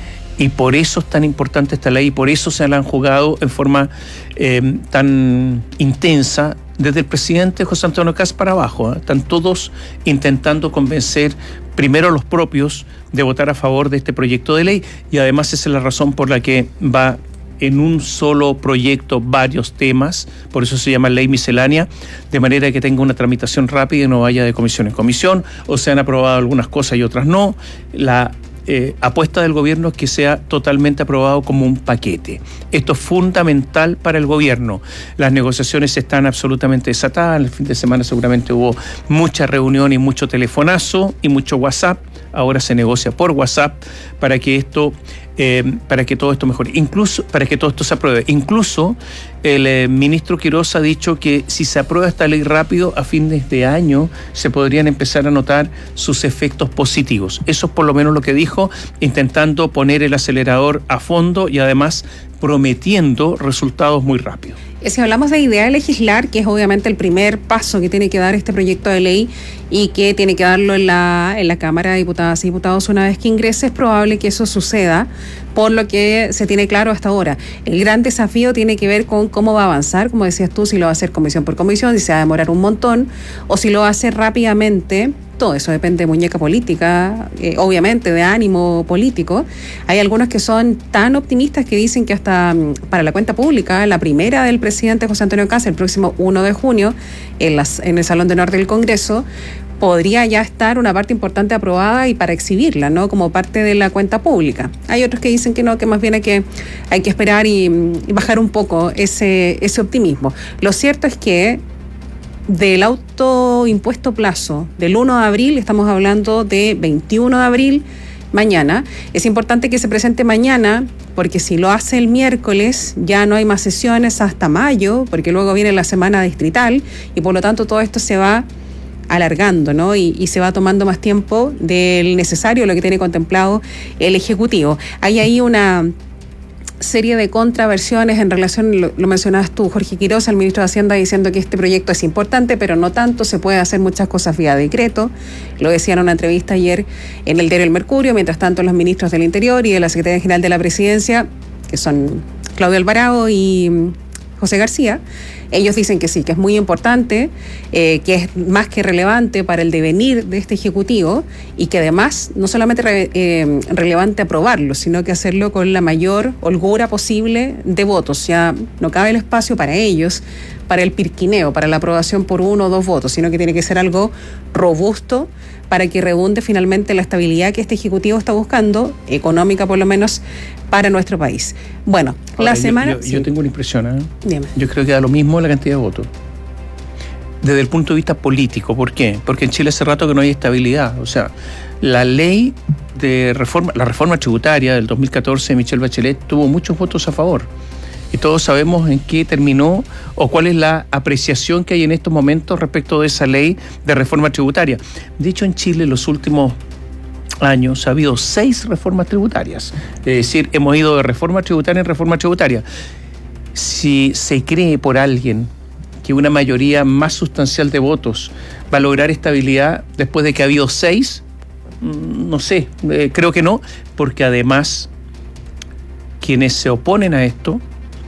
Y por eso es tan importante esta ley, y por eso se la han jugado en forma eh, tan intensa desde el presidente José Antonio Kast para abajo. ¿eh? Están todos intentando convencer primero a los propios de votar a favor de este proyecto de ley, y además esa es la razón por la que va en un solo proyecto varios temas, por eso se llama ley miscelánea, de manera que tenga una tramitación rápida y no vaya de comisión en comisión, o se han aprobado algunas cosas y otras no. La Eh, apuesta del gobierno es que sea totalmente aprobado como un paquete. Esto es fundamental para el gobierno. Las negociaciones están absolutamente desatadas. El fin de semana seguramente hubo mucha reunión y mucho telefonazo y mucho WhatsApp. Ahora se negocia por WhatsApp para que esto, eh, para que todo esto mejore. Incluso para que todo esto se apruebe. Incluso el eh, ministro Quiroz ha dicho que si se aprueba esta ley rápido, a fines de año se podrían empezar a notar sus efectos positivos. Eso es por lo menos lo que dijo, intentando poner el acelerador a fondo y además prometiendo resultados muy rápidos. Si hablamos de idea de legislar, que es obviamente el primer paso que tiene que dar este proyecto de ley y que tiene que darlo en la, en la Cámara de Diputadas y Diputados una vez que ingrese, es probable que eso suceda, por lo que se tiene claro hasta ahora. El gran desafío tiene que ver con cómo va a avanzar, como decías tú, si lo va a hacer comisión por comisión, si se va a demorar un montón, o si lo va a hacer rápidamente. Todo eso depende de muñeca política, eh, obviamente de ánimo político. Hay algunos que son tan optimistas que dicen que hasta um, para la cuenta pública, la primera del presidente José Antonio Kast, el próximo primero de junio, en, las, en el Salón de Honor del Congreso, podría ya estar una parte importante aprobada y para exhibirla, ¿no? Como parte de la cuenta pública. Hay otros que dicen que no, que más bien hay que, hay que esperar y, y bajar un poco ese, ese optimismo. Lo cierto es que del autoimpuesto plazo del uno de abril, estamos hablando de veintiuno de abril, mañana. Es importante que se presente mañana, porque si lo hace el miércoles ya no hay más sesiones hasta mayo, porque luego viene la semana distrital y por lo tanto todo esto se va alargando, ¿no? Y, y se va tomando más tiempo del necesario, lo que tiene contemplado el Ejecutivo. Hay ahí una serie de contraversiones en relación, lo, lo mencionabas tú, Jorge Quiroz, el ministro de Hacienda, diciendo que este proyecto es importante, pero no tanto, se puede hacer muchas cosas vía decreto. Lo decía en una entrevista ayer en el diario El Mercurio. Mientras tanto, los ministros del Interior y de la Secretaría General de la Presidencia, que son Claudio Alvarado y José García, ellos dicen que sí, que es muy importante, eh, que es más que relevante para el devenir de este Ejecutivo y que además no solamente re, eh, relevante aprobarlo, sino que hacerlo con la mayor holgura posible de votos. Ya no cabe el espacio para ellos, para el pirquineo, para la aprobación por uno o dos votos, sino que tiene que ser algo robusto para que redunde finalmente la estabilidad que este Ejecutivo está buscando, económica por lo menos, para nuestro país. Bueno, Ahora, la yo, semana... Yo, yo sí. tengo una impresión, ¿eh? Dime. Yo creo que da lo mismo la cantidad de votos. Desde el punto de vista político, ¿por qué? Porque en Chile hace rato que no hay estabilidad. O sea, la ley de reforma, la reforma tributaria del dos mil catorce de Michelle Bachelet tuvo muchos votos a favor. Y todos sabemos en qué terminó o cuál es la apreciación que hay en estos momentos respecto de esa ley de reforma tributaria. De hecho, en Chile en los últimos años ha habido seis reformas tributarias. Es decir, hemos ido de reforma tributaria en reforma tributaria. Si se cree por alguien que una mayoría más sustancial de votos va a lograr estabilidad después de que ha habido seis, no sé, eh, creo que no, porque además quienes se oponen a esto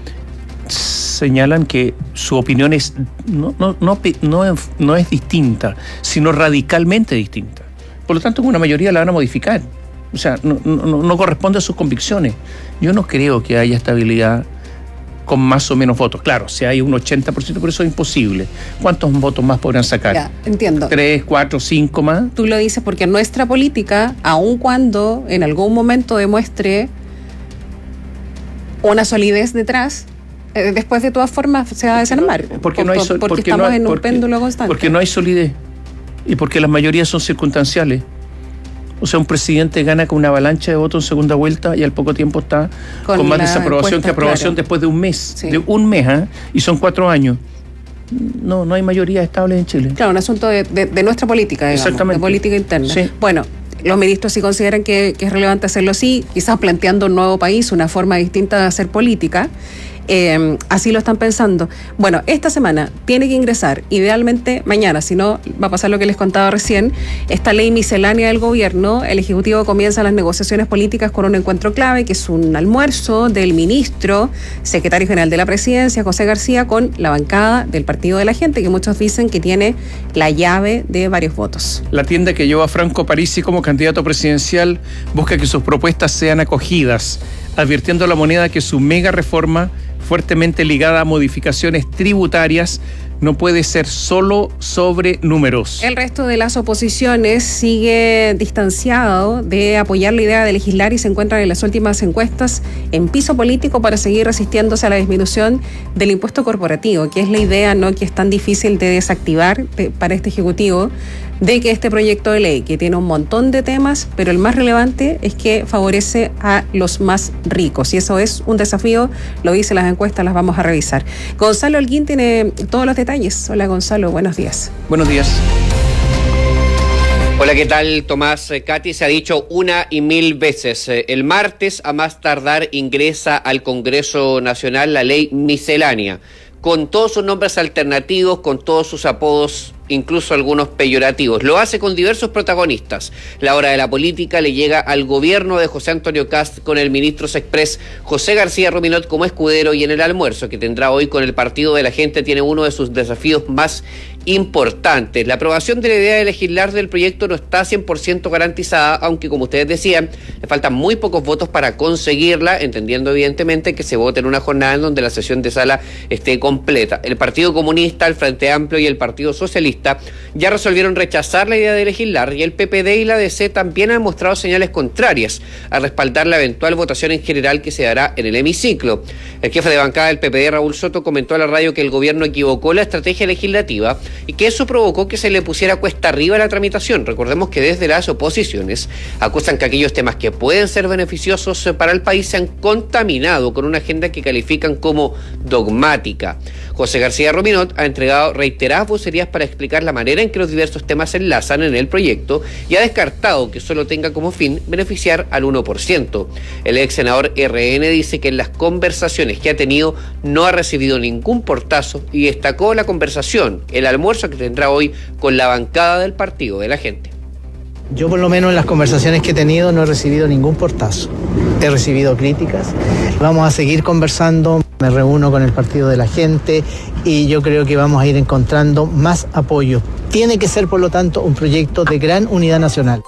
señalan que su opinión es no, no, no, no, no es distinta, sino radicalmente distinta. Por lo tanto, una mayoría la van a modificar. O sea, no, no, no corresponde a sus convicciones. Yo no creo que haya estabilidad con más o menos votos. Claro, si hay un ochenta por ciento, por eso es imposible. ¿Cuántos votos más podrán sacar? Ya, entiendo. ¿Tres, cuatro, cinco más? Tú lo dices porque nuestra política, aun cuando en algún momento demuestre una solidez detrás, después de todas formas se va a desarmar. Porque, no hay sol, porque, porque estamos no hay, en un porque, péndulo constante. Porque no hay solidez y porque las mayorías son circunstanciales. O sea, un presidente gana con una avalancha de votos en segunda vuelta y al poco tiempo está con, con más desaprobación que aprobación, claro, después de un mes. Sí. De un mes, ¿eh? Y son cuatro años. No, no hay mayoría estable en Chile. Claro, un asunto de, de, de nuestra política, digamos, exactamente, de política interna. Sí. Bueno, los ministros sí consideran que, que es relevante hacerlo así, quizás planteando un nuevo país, una forma distinta de hacer política. Eh, así lo están pensando. Bueno, esta semana tiene que ingresar, idealmente mañana, si no va a pasar lo que les contaba recién, esta ley miscelánea del gobierno. El Ejecutivo comienza las negociaciones políticas con un encuentro clave, que es un almuerzo del ministro, secretario general de la Presidencia, José García, con la bancada del Partido de la Gente, que muchos dicen que tiene la llave de varios votos. La tienda que lleva a Franco Parisi como candidato presidencial busca que sus propuestas sean acogidas, advirtiendo a la moneda que su mega reforma, fuertemente ligada a modificaciones tributarias, no puede ser solo sobre números. El resto de las oposiciones sigue distanciado de apoyar la idea de legislar y se encuentran en las últimas encuestas en piso político para seguir resistiéndose a la disminución del impuesto corporativo, que es la idea, ¿no?, que es tan difícil de desactivar de, para este Ejecutivo, de que este proyecto de ley, que tiene un montón de temas, pero el más relevante es que favorece a los más ricos. Y eso es un desafío, lo dicen las encuestas, las vamos a revisar. Gonzalo Holguín tiene todos los detalles. Hola, Gonzalo, buenos días. Buenos días. Hola, ¿qué tal, Tomás? Katy, se ha dicho una y mil veces. El martes, a más tardar, ingresa al Congreso Nacional la ley miscelánea, con todos sus nombres alternativos, con todos sus apodos, incluso algunos peyorativos. Lo hace con diversos protagonistas. La hora de la política le llega al gobierno de José Antonio Kast con el ministro Sexpress José García Ruminot como escudero, y en el almuerzo que tendrá hoy con el Partido de la Gente tiene uno de sus desafíos más importantes. La aprobación de la idea de legislar del proyecto no está cien por ciento garantizada, aunque, como ustedes decían, le faltan muy pocos votos para conseguirla, entendiendo evidentemente que se vote en una jornada en donde la sesión de sala esté completa. El Partido Comunista, el Frente Amplio y el Partido Socialista ya resolvieron rechazar la idea de legislar, y el P P D y la D C también han mostrado señales contrarias a respaldar la eventual votación en general que se dará en el hemiciclo. El jefe de bancada del P P D, Raúl Soto, comentó a la radio que el gobierno equivocó la estrategia legislativa y que eso provocó que se le pusiera cuesta arriba la tramitación. Recordemos que desde las oposiciones acusan que aquellos temas que pueden ser beneficiosos para el país se han contaminado con una agenda que califican como dogmática. José García Rominot ha entregado reiteradas vocerías para explicar la manera en que los diversos temas se enlazan en el proyecto y ha descartado que solo tenga como fin beneficiar al uno por ciento. El ex senador R N dice que en las conversaciones que ha tenido no ha recibido ningún portazo y destacó la conversación, el almuerzo que tendrá hoy con la bancada del Partido de la Gente. Yo por lo menos en las conversaciones que he tenido no he recibido ningún portazo. He recibido críticas. Vamos a seguir conversando. Me reúno con el Partido de la Gente y yo creo que vamos a ir encontrando más apoyo. Tiene que ser, por lo tanto, un proyecto de gran unidad nacional.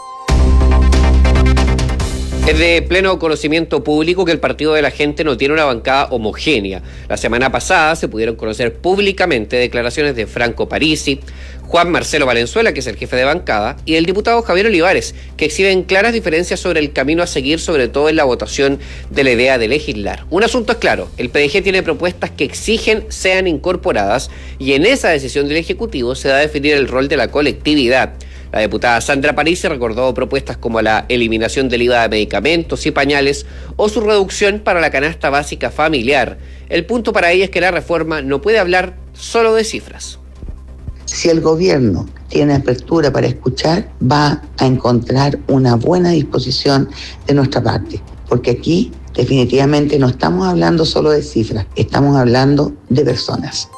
Es de pleno conocimiento público que el Partido de la Gente no tiene una bancada homogénea. La semana pasada se pudieron conocer públicamente declaraciones de Franco Parisi, Juan Marcelo Valenzuela, que es el jefe de bancada, y el diputado Javier Olivares, que exhiben claras diferencias sobre el camino a seguir, sobre todo en la votación de la idea de legislar. Un asunto es claro, el P D G tiene propuestas que exigen sean incorporadas y en esa decisión del Ejecutivo se da a definir el rol de la colectividad. La diputada Sandra Parisi recordó propuestas como la eliminación del I V A de medicamentos y pañales o su reducción para la canasta básica familiar. El punto para ella es que la reforma no puede hablar solo de cifras. Si el gobierno tiene apertura para escuchar, va a encontrar una buena disposición de nuestra parte, porque aquí definitivamente no estamos hablando solo de cifras, estamos hablando de personas.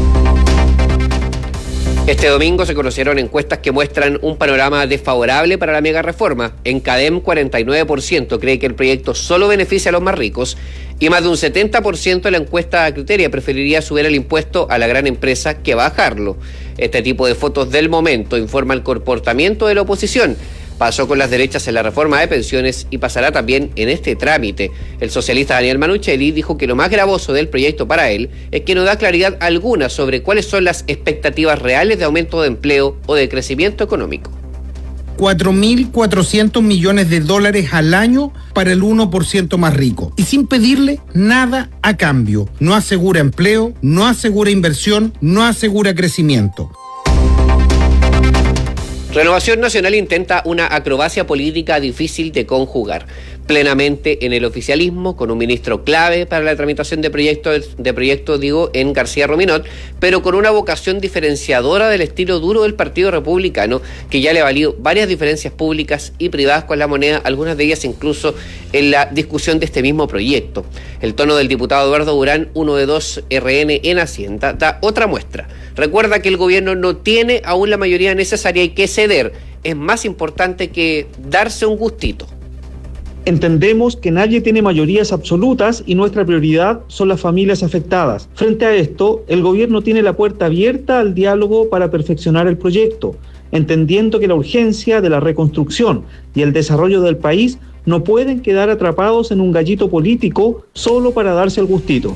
Este domingo se conocieron encuestas que muestran un panorama desfavorable para la mega reforma. En CADEM, cuarenta y nueve por ciento cree que el proyecto solo beneficia a los más ricos y más de un setenta por ciento de la encuesta Criteria preferiría subir el impuesto a la gran empresa que bajarlo. Este tipo de fotos del momento informa el comportamiento de la oposición. Pasó con las derechas en la reforma de pensiones y pasará también en este trámite. El socialista Daniel Manuchelli dijo que lo más gravoso del proyecto para él es que no da claridad alguna sobre cuáles son las expectativas reales de aumento de empleo o de crecimiento económico. cuatro mil cuatrocientos millones de dólares al año para el uno por ciento más rico y sin pedirle nada a cambio. No asegura empleo, no asegura inversión, no asegura crecimiento. Renovación Nacional intenta una acrobacia política difícil de conjugar. Plenamente en el oficialismo, con un ministro clave para la tramitación de proyectos, de proyectos, digo, en García Rominot, pero con una vocación diferenciadora del estilo duro del Partido Republicano, que ya le ha valido varias diferencias públicas y privadas con la moneda, algunas de ellas incluso en la discusión de este mismo proyecto. El tono del diputado Eduardo Durán, uno de dos R N en Hacienda, da otra muestra. Recuerda que el gobierno no tiene aún la mayoría necesaria y que ceder es más importante que darse un gustito. Entendemos que nadie tiene mayorías absolutas y nuestra prioridad son las familias afectadas. Frente a esto, el gobierno tiene la puerta abierta al diálogo para perfeccionar el proyecto, entendiendo que la urgencia de la reconstrucción y el desarrollo del país no pueden quedar atrapados en un gallito político solo para darse el gustito.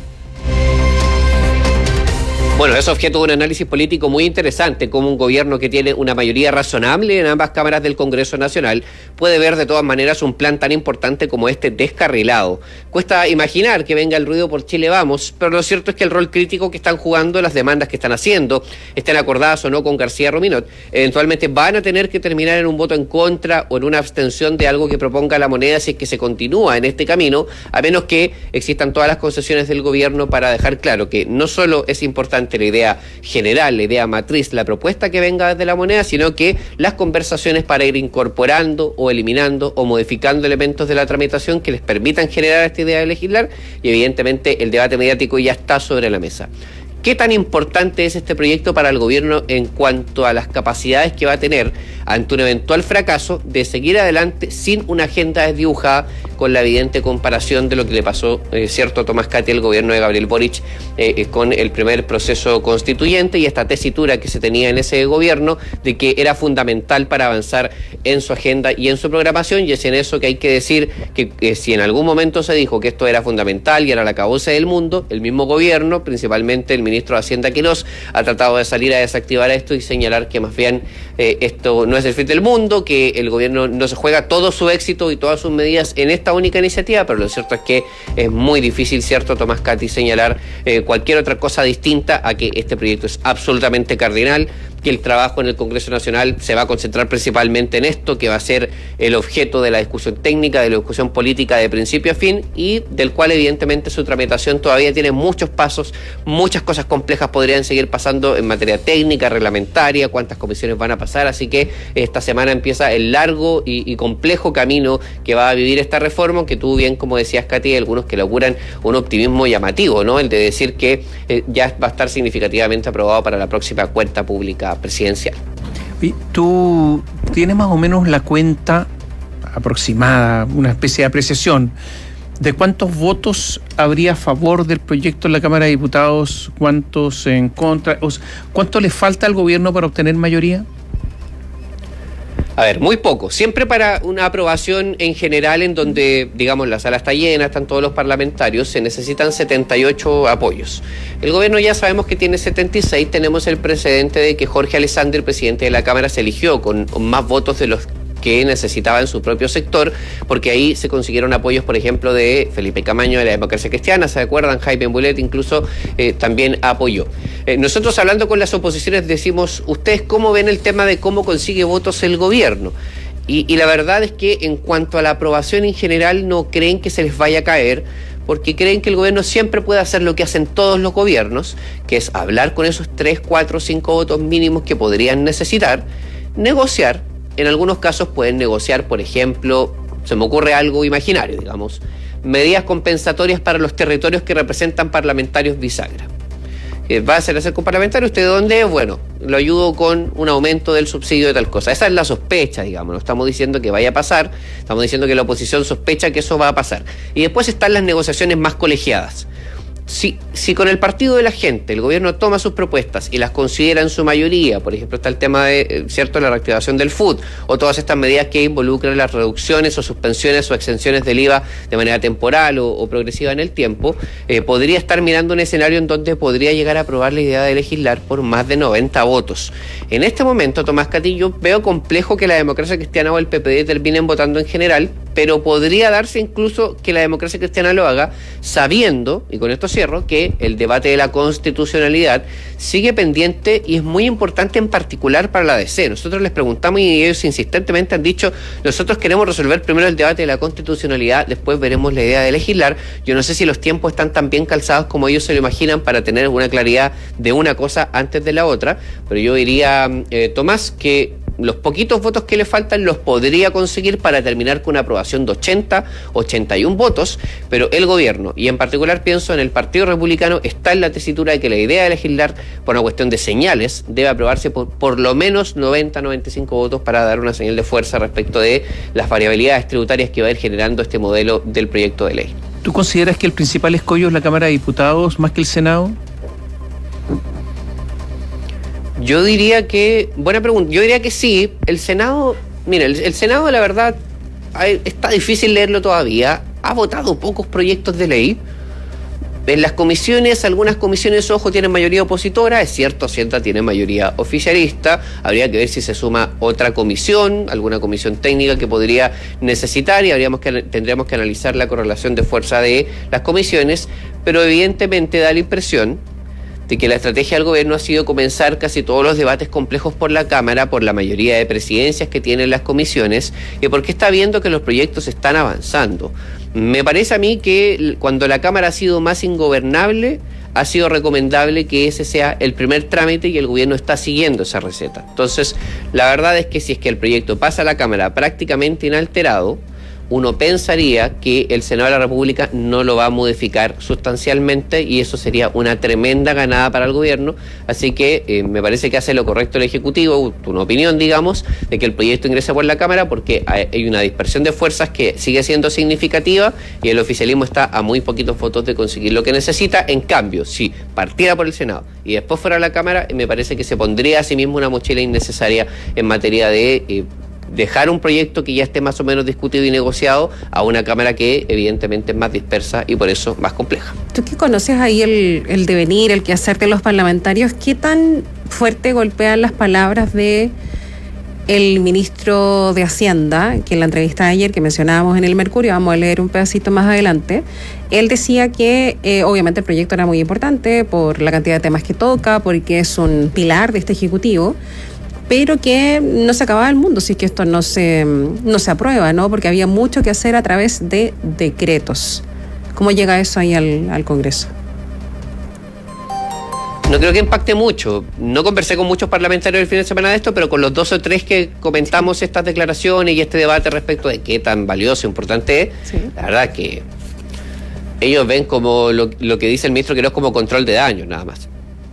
Bueno, es objeto de un análisis político muy interesante, cómo un gobierno que tiene una mayoría razonable en ambas cámaras del Congreso Nacional puede ver de todas maneras un plan tan importante como este descarrilado. Cuesta imaginar que venga el ruido por Chile Vamos, pero lo cierto es que el rol crítico que están jugando, las demandas que están haciendo, estén acordadas o no con García Rominot, eventualmente van a tener que terminar en un voto en contra o en una abstención de algo que proponga la moneda si es que se continúa en este camino, a menos que existan todas las concesiones del gobierno para dejar claro que no solo es importante la idea general, la idea matriz, la propuesta que venga desde la moneda, sino que las conversaciones para ir incorporando o eliminando o modificando elementos de la tramitación que les permitan generar esta idea de legislar, y evidentemente el debate mediático ya está sobre la mesa. ¿Qué tan importante es este proyecto para el gobierno en cuanto a las capacidades que va a tener ante un eventual fracaso de seguir adelante sin una agenda desdibujada, con la evidente comparación de lo que le pasó, eh, cierto, Tomás Cati, el gobierno de Gabriel Boric, eh, con el primer proceso constituyente y esta tesitura que se tenía en ese gobierno de que era fundamental para avanzar en su agenda y en su programación? Y es en eso que hay que decir que, que si en algún momento se dijo que esto era fundamental y era la causa del mundo, el mismo gobierno, principalmente el ministro de Hacienda Quirós, ha tratado de salir a desactivar esto y señalar que más bien eh, esto no es el fin del mundo, que el gobierno no se juega todo su éxito y todas sus medidas en esta esta única iniciativa, pero lo cierto es que es muy difícil, ¿cierto, Tomás Cati, señalar eh, cualquier otra cosa distinta a que este proyecto es absolutamente cardinal, que el trabajo en el Congreso Nacional se va a concentrar principalmente en esto, que va a ser el objeto de la discusión técnica, de la discusión política de principio a fin, y del cual evidentemente su tramitación todavía tiene muchos pasos, muchas cosas complejas podrían seguir pasando en materia técnica, reglamentaria, cuántas comisiones van a pasar, así que esta semana empieza el largo y, y complejo camino que va a vivir esta reforma, que tú bien, como decías, Katy, hay algunos que le auguran un optimismo llamativo, ¿no? El de decir que eh, ya va a estar significativamente aprobado para la próxima cuenta pública presidencial. ¿Tú tienes más o menos la cuenta aproximada, una especie de apreciación de cuántos votos habría a favor del proyecto en la Cámara de Diputados, cuántos en contra, o sea, cuánto le falta al gobierno para obtener mayoría? A ver, muy poco. Siempre para una aprobación en general en donde, digamos, la sala está llena, están todos los parlamentarios, se necesitan setenta y ocho apoyos. El gobierno ya sabemos que tiene setenta y seis, tenemos el precedente de que Jorge Alessandri, presidente de la Cámara, se eligió con más votos de los que necesitaba en su propio sector, porque ahí se consiguieron apoyos, por ejemplo, de Felipe Camaño de la Democracia Cristiana, ¿se acuerdan? Jaime Mulet incluso eh, también apoyó. Eh, nosotros hablando con las oposiciones decimos, ¿ustedes cómo ven el tema de cómo consigue votos el gobierno? Y, y la verdad es que en cuanto a la aprobación en general no creen que se les vaya a caer, porque creen que el gobierno siempre puede hacer lo que hacen todos los gobiernos, que es hablar con esos tres, cuatro, cinco votos mínimos que podrían necesitar, negociar. En algunos casos pueden negociar, por ejemplo, se me ocurre algo imaginario, digamos, medidas compensatorias para los territorios que representan parlamentarios bisagra. Eh, ¿Va a ser hacer con parlamentarios? ¿Usted de dónde? Bueno, lo ayudo con un aumento del subsidio de tal cosa. Esa es la sospecha, digamos, no estamos diciendo que vaya a pasar, estamos diciendo que la oposición sospecha que eso va a pasar. Y después están las negociaciones más colegiadas. Si, si con el partido de la gente el gobierno toma sus propuestas y las considera en su mayoría, por ejemplo está el tema de cierto la reactivación del F U D o todas estas medidas que involucran las reducciones o suspensiones o exenciones del I V A de manera temporal o, o progresiva en el tiempo, eh, podría estar mirando un escenario en donde podría llegar a aprobar la idea de legislar por más de noventa votos. En este momento, Tomás Catillo, veo complejo que la Democracia Cristiana o el P P D terminen votando en general, pero podría darse incluso que la Democracia Cristiana lo haga sabiendo, y con esto cierro, que el debate de la constitucionalidad sigue pendiente y es muy importante en particular para la D C. Nosotros les preguntamos y ellos insistentemente han dicho, nosotros queremos resolver primero el debate de la constitucionalidad, después veremos la idea de legislar. Yo no sé si los tiempos están tan bien calzados como ellos se lo imaginan para tener una claridad de una cosa antes de la otra, pero yo diría, eh, Tomás, que los poquitos votos que le faltan los podría conseguir para terminar con una aprobación de ochenta, ochenta y uno votos, pero el gobierno, y en particular pienso en el Partido Republicano, está en la tesitura de que la idea de legislar por una cuestión de señales debe aprobarse por por lo menos noventa, noventa y cinco votos para dar una señal de fuerza respecto de las variabilidades tributarias que va a ir generando este modelo del proyecto de ley. ¿Tú consideras que el principal escollo es la Cámara de Diputados más que el Senado? Yo diría que, buena pregunta, yo diría que sí. El Senado, mira, el, el Senado la verdad hay, está difícil leerlo todavía, ha votado pocos proyectos de ley. En las comisiones, algunas comisiones, ojo, tienen mayoría opositora, es cierto, Hacienda tiene mayoría oficialista, habría que ver si se suma otra comisión, alguna comisión técnica que podría necesitar y habríamos que, tendríamos que analizar la correlación de fuerza de las comisiones, pero evidentemente da la impresión de que la estrategia del gobierno ha sido comenzar casi todos los debates complejos por la Cámara, por la mayoría de presidencias que tienen las comisiones, y porque está viendo que los proyectos están avanzando. Me parece a mí que cuando la Cámara ha sido más ingobernable, ha sido recomendable que ese sea el primer trámite y el gobierno está siguiendo esa receta. Entonces, la verdad es que si es que el proyecto pasa a la Cámara prácticamente inalterado, uno pensaría que el Senado de la República no lo va a modificar sustancialmente y eso sería una tremenda ganada para el gobierno, así que eh, me parece que hace lo correcto el Ejecutivo, una opinión, digamos, de que el proyecto ingrese por la Cámara porque hay una dispersión de fuerzas que sigue siendo significativa y el oficialismo está a muy poquitos votos de conseguir lo que necesita. En cambio, si partiera por el Senado y después fuera a la Cámara, me parece que se pondría a sí mismo una mochila innecesaria en materia de Eh, dejar un proyecto que ya esté más o menos discutido y negociado a una Cámara que evidentemente es más dispersa y por eso más compleja. Tú que conoces ahí el, el devenir, el quehacer de los parlamentarios, ¿qué tan fuerte golpean las palabras de el ministro de Hacienda, que en la entrevista de ayer que mencionábamos en el Mercurio, vamos a leer un pedacito más adelante, él decía que eh, obviamente el proyecto era muy importante por la cantidad de temas que toca, porque es un pilar de este Ejecutivo, pero que no se acababa el mundo si es que esto no se, no se aprueba, ¿no? Porque había mucho que hacer a través de decretos. ¿Cómo llega eso ahí al, al Congreso? No creo que impacte mucho. No conversé con muchos parlamentarios el fin de semana de esto, pero con los dos o tres que comentamos estas declaraciones y este debate respecto de qué tan valioso e importante es, sí. La verdad que ellos ven como lo, lo que dice el ministro Quirós como control de daños, nada más.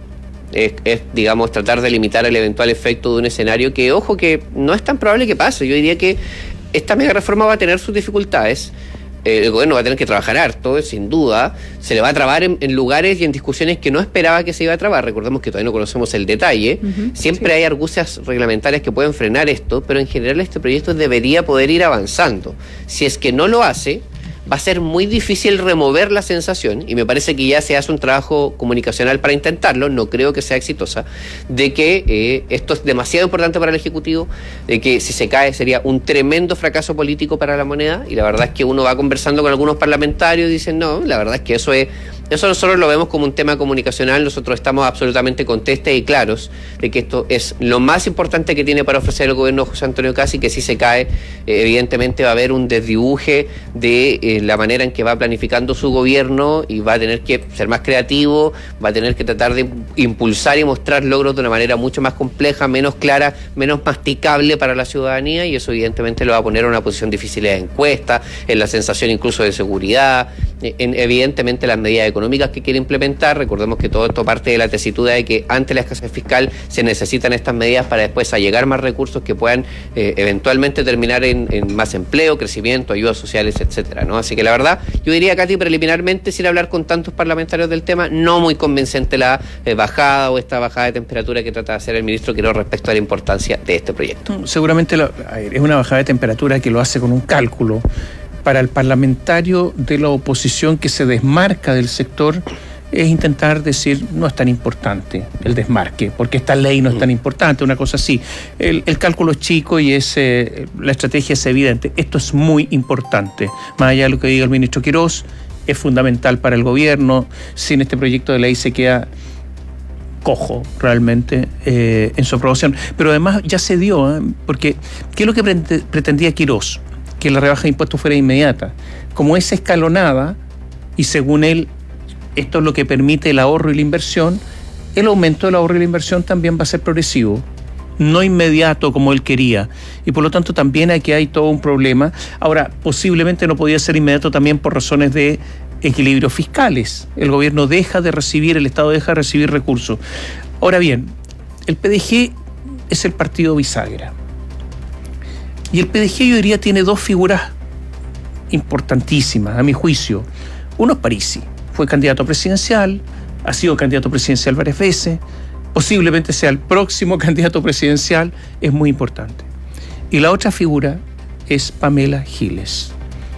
Es, es, digamos, tratar de limitar el eventual efecto de un escenario que, ojo, que no es tan probable que pase. Yo diría que esta mega reforma va a tener sus dificultades. Eh, el gobierno va a tener que trabajar harto, sin duda. Se le va a trabar en, en lugares y en discusiones que no esperaba que se iba a trabar. Recordemos que todavía no conocemos el detalle. Uh-huh, Siempre sí. hay argucias reglamentarias que pueden frenar esto, pero en general este proyecto debería poder ir avanzando. Si es que no lo hace, va a ser muy difícil remover la sensación, y me parece que ya se hace un trabajo comunicacional para intentarlo, no creo que sea exitosa, de que eh, esto es demasiado importante para el Ejecutivo, de que si se cae sería un tremendo fracaso político para la moneda, y la verdad es que uno va conversando con algunos parlamentarios y dicen, no, la verdad es que eso es... Eso nosotros lo vemos como un tema comunicacional, nosotros estamos absolutamente contestes y claros de que esto es lo más importante que tiene para ofrecer el gobierno de José Antonio Casi, que si se cae, eh, evidentemente va a haber un desdibuje de eh, la manera en que va planificando su gobierno y va a tener que ser más creativo, va a tener que tratar de impulsar y mostrar logros de una manera mucho más compleja, menos clara, menos masticable para la ciudadanía, y eso evidentemente lo va a poner en una posición difícil en encuestas, en la sensación incluso de seguridad, en evidentemente las medidas de económicas que quiere implementar. Recordemos que todo esto parte de la tesitura de que ante la escasez fiscal se necesitan estas medidas para después allegar más recursos que puedan eh, eventualmente terminar en, en más empleo, crecimiento, ayudas sociales, etcétera, ¿no? Así que la verdad, yo diría, Katy, preliminarmente, sin hablar con tantos parlamentarios del tema, no muy convincente la eh, bajada o esta bajada de temperatura que trata de hacer el ministro Quirós respecto a la importancia de este proyecto. Seguramente lo, es una bajada de temperatura que lo hace con un cálculo. Para el parlamentario de la oposición que se desmarca del sector, es intentar decir, no es tan importante el desmarque, porque esta ley no es tan importante, una cosa así. El, el cálculo es chico y es, eh, la estrategia es evidente. Esto es muy importante. Más allá de lo que diga el ministro Quirós, es fundamental para el gobierno. Sin este proyecto de ley se queda cojo realmente eh, en su aprobación. Pero además ya se dio, ¿eh? Porque ¿qué es lo que pretendía Quirós? Que la rebaja de impuestos fuera inmediata. Como es escalonada, y según él, esto es lo que permite el ahorro y la inversión, el aumento del ahorro y la inversión también va a ser progresivo, no inmediato como él quería. Y por lo tanto también aquí hay todo un problema. Ahora, posiblemente no podía ser inmediato también por razones de equilibrios fiscales. El gobierno deja de recibir, el Estado deja de recibir recursos. Ahora bien, el P D G es el partido bisagra. Y el P D G, yo diría, tiene dos figuras importantísimas, a mi juicio. Uno es Parisi, fue candidato presidencial, ha sido candidato presidencial varias veces, posiblemente sea el próximo candidato presidencial, es muy importante. Y la otra figura es Pamela Giles.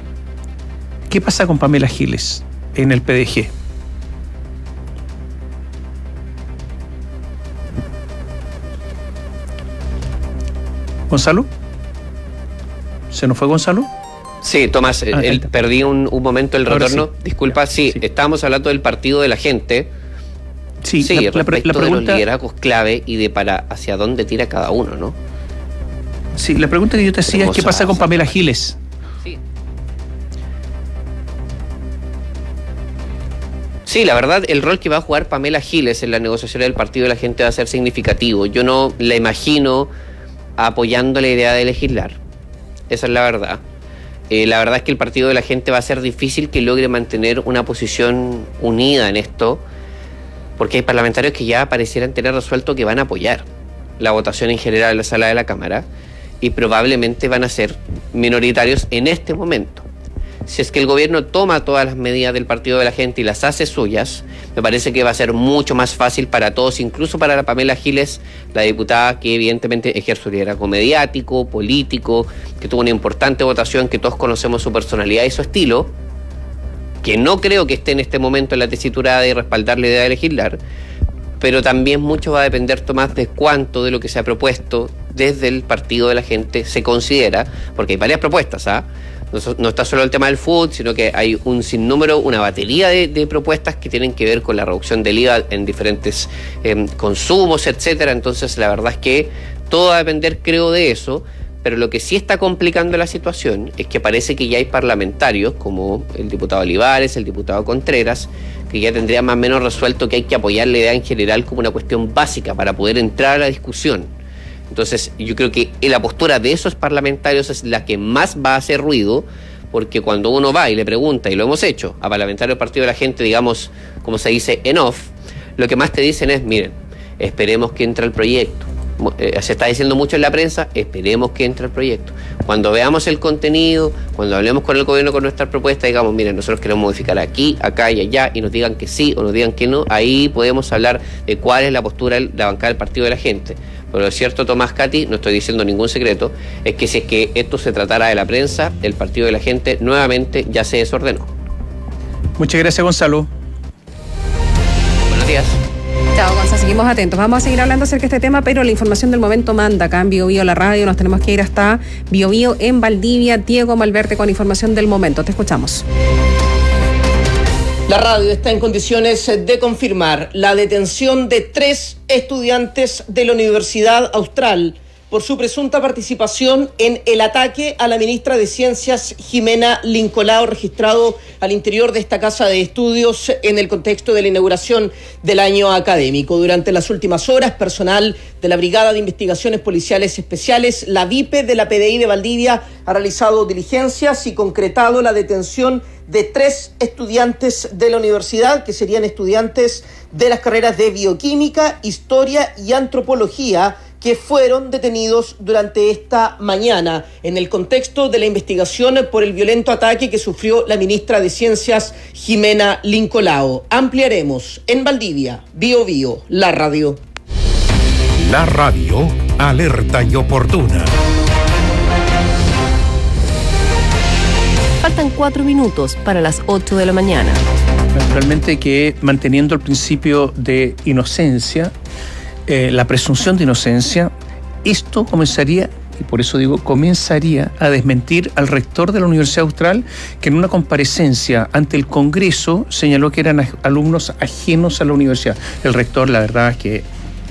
¿Qué pasa con Pamela Giles en el P D G? ¿Gonzalo? ¿Se nos fue Gonzalo? Sí, Tomás, ah, él, perdí un, un momento el retorno. Sí. Disculpa, sí, sí, estábamos hablando del partido de la gente. Sí, sí, la, respecto la, la pregunta, de los liderazgos clave y de para hacia dónde tira cada uno, ¿no? Sí, la pregunta que yo te hacía es qué pasa con Pamela Giles. Sí. Sí, la verdad, el rol que va a jugar Pamela Giles en la negociación del partido de la gente va a ser significativo. Yo no la imagino apoyando la idea de legislar. Esa es la verdad. Eh, la verdad es que el partido de la gente va a ser difícil que logre mantener una posición unida en esto, porque hay parlamentarios que ya parecieran tener resuelto que van a apoyar la votación en general en la sala de la Cámara, y probablemente van a ser minoritarios en este momento. Si es que el gobierno toma todas las medidas del partido de la gente y las hace suyas, me parece que va a ser mucho más fácil para todos, incluso para la Pamela Giles, la diputada que evidentemente ejerce un liderazgo mediático, político, que tuvo una importante votación, que todos conocemos su personalidad y su estilo, que no creo que esté en este momento en la tesitura de respaldar la idea de legislar, pero también mucho va a depender, Tomás, de cuánto de lo que se ha propuesto desde el Partido de la Gente se considera, porque hay varias propuestas, ¿ah? No, no está solo el tema del fútbol, sino que hay un sinnúmero, una batería de, de propuestas que tienen que ver con la reducción del I V A en diferentes eh, consumos, etcétera. Entonces, la verdad es que todo va a depender, creo, de eso. Pero lo que sí está complicando la situación es que parece que ya hay parlamentarios, como el diputado Olivares, el diputado Contreras, que ya tendrían más o menos resuelto que hay que apoyar la idea en general como una cuestión básica para poder entrar a la discusión. Entonces, yo creo que la postura de esos parlamentarios es la que más va a hacer ruido, porque cuando uno va y le pregunta, y lo hemos hecho, a parlamentarios del Partido de la Gente, digamos, como se dice, en off, lo que más te dicen es, miren, esperemos que entre el proyecto. Eh, se está diciendo mucho en la prensa, esperemos que entre el proyecto. Cuando veamos el contenido, cuando hablemos con el gobierno con nuestra propuesta, digamos, miren, nosotros queremos modificar aquí, acá y allá, y nos digan que sí o nos digan que no, ahí podemos hablar de cuál es la postura de la bancada del Partido de la Gente. Pero lo cierto, Tomás, Katy, no estoy diciendo ningún secreto, es que si es que esto se tratara de la prensa, el Partido de la Gente nuevamente ya se desordenó. Muchas gracias, Gonzalo. Buenos días. Chao, Gonzalo, seguimos atentos. Vamos a seguir hablando acerca de este tema, pero la información del momento manda acá en Bio Bio la radio. Nos tenemos que ir hasta Bio Bio en Valdivia. Diego Malverte con información del momento. Te escuchamos. La radio está en condiciones de confirmar la detención de tres estudiantes de la Universidad Austral por su presunta participación en el ataque a la ministra de Ciencias, Jimena Lincolao, registrado al interior de esta casa de estudios en el contexto de la inauguración del año académico. Durante las últimas horas, personal de la Brigada de Investigaciones Policiales Especiales, la V I P E de la P D I de Valdivia, ha realizado diligencias y concretado la detención de tres estudiantes de la universidad, que serían estudiantes de las carreras de Bioquímica, Historia y Antropología, que fueron detenidos durante esta mañana en el contexto de la investigación por el violento ataque que sufrió la ministra de Ciencias, Jimena Lincolao. Ampliaremos en Valdivia, Bio Bio, la radio. La radio, alerta y oportuna. Faltan cuatro minutos para las ocho de la mañana. Naturalmente que manteniendo el principio de inocencia, eh, la presunción de inocencia, esto comenzaría, y por eso digo, comenzaría a desmentir al rector de la Universidad Austral, que en una comparecencia ante el Congreso señaló que eran alumnos ajenos a la universidad. El rector, la verdad es que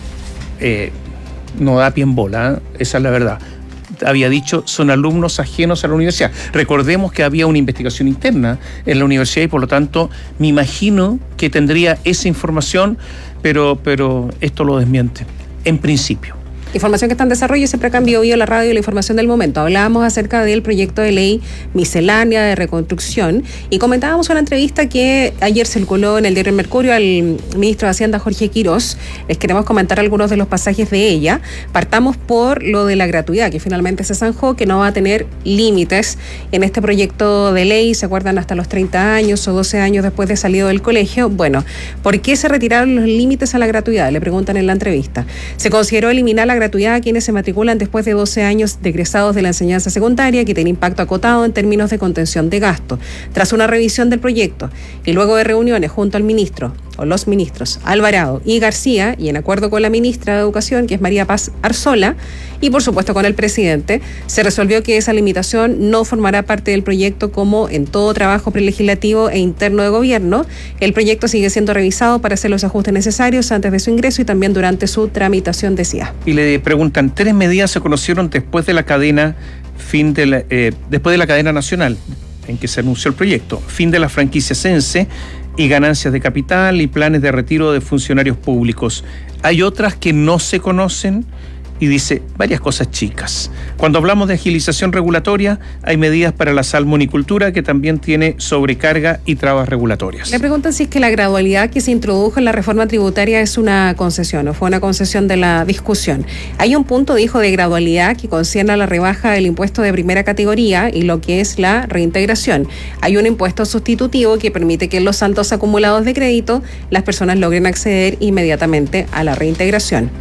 eh, no da pie en bola, ¿eh? Esa es la verdad. Había dicho, son alumnos ajenos a la universidad. Recordemos que había una investigación interna en la universidad y por lo tanto me imagino que tendría esa información, pero, pero esto lo desmiente, en principio. Información que está en desarrollo, siempre acá en Bio Bio la radio, la información del momento. Hablábamos acerca del proyecto de ley miscelánea de reconstrucción y comentábamos una entrevista que ayer circuló en el diario El Mercurio al ministro de Hacienda, Jorge Quirós. Les queremos comentar algunos de los pasajes de ella. Partamos por lo de la gratuidad, que finalmente se zanjó, que no va a tener límites en este proyecto de ley. ¿Se acuerdan? Hasta los treinta años o doce años después de salido del colegio. Bueno, ¿por qué se retiraron los límites a la gratuidad? Le preguntan en la entrevista. Se consideró eliminar la gratuidad a quienes se matriculan después de doce años de egresados de la enseñanza secundaria, que tiene impacto acotado en términos de contención de gasto. Tras una revisión del proyecto y luego de reuniones junto al ministro o los ministros Alvarado y García, y en acuerdo con la ministra de Educación, que es María Paz Arzola, y por supuesto con el presidente, se resolvió que esa limitación no formará parte del proyecto, como en todo trabajo prelegislativo e interno de gobierno. El proyecto sigue siendo revisado para hacer los ajustes necesarios antes de su ingreso y también durante su tramitación, decía. Y le preguntan, tres medidas se conocieron después de la cadena fin de la, eh, después de la cadena nacional en que se anunció el proyecto: fin de la franquicia Sense y ganancias de capital y planes de retiro de funcionarios públicos. Hay otras que no se conocen y dice varias cosas chicas. Cuando hablamos de agilización regulatoria, hay medidas para la salmonicultura, que también tiene sobrecarga y trabas regulatorias. Le preguntan si es que la gradualidad que se introdujo en la reforma tributaria es una concesión o fue una concesión de la discusión. Hay un punto, dijo, de gradualidad que concierne a la rebaja del impuesto de primera categoría y lo que es la reintegración. Hay un impuesto sustitutivo que permite que en los saldos acumulados de crédito las personas logren acceder inmediatamente a la reintegración.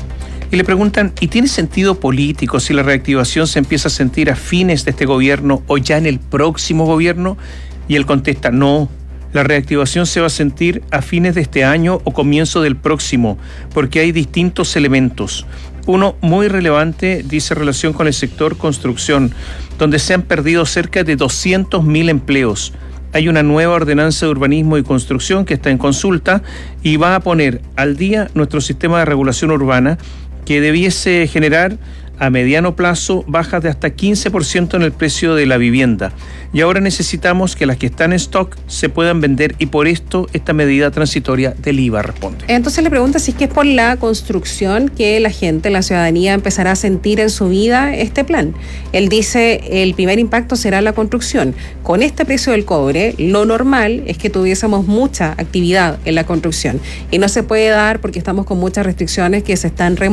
Y le preguntan, ¿y tiene sentido político si la reactivación se empieza a sentir a fines de este gobierno o ya en el próximo gobierno? Y él contesta, no, La reactivación se va a sentir a fines de este año o comienzo del próximo, porque hay distintos elementos. Uno muy relevante dice relación con el sector construcción, donde se han perdido cerca de doscientos mil empleos. Hay una nueva ordenanza de urbanismo y construcción que está en consulta y va a poner al día nuestro sistema de regulación urbana, que debiese generar a mediano plazo bajas de hasta quince por ciento en el precio de la vivienda. Y ahora necesitamos que las que están en stock se puedan vender, y por esto esta medida transitoria del I V A responde. Entonces le pregunta si es que es por la construcción que la gente, la ciudadanía empezará a sentir en su vida este plan. Él dice el primer impacto será la construcción. Con este precio del cobre, lo normal es que tuviésemos mucha actividad en la construcción y no se puede dar porque estamos con muchas restricciones que se están removiendo.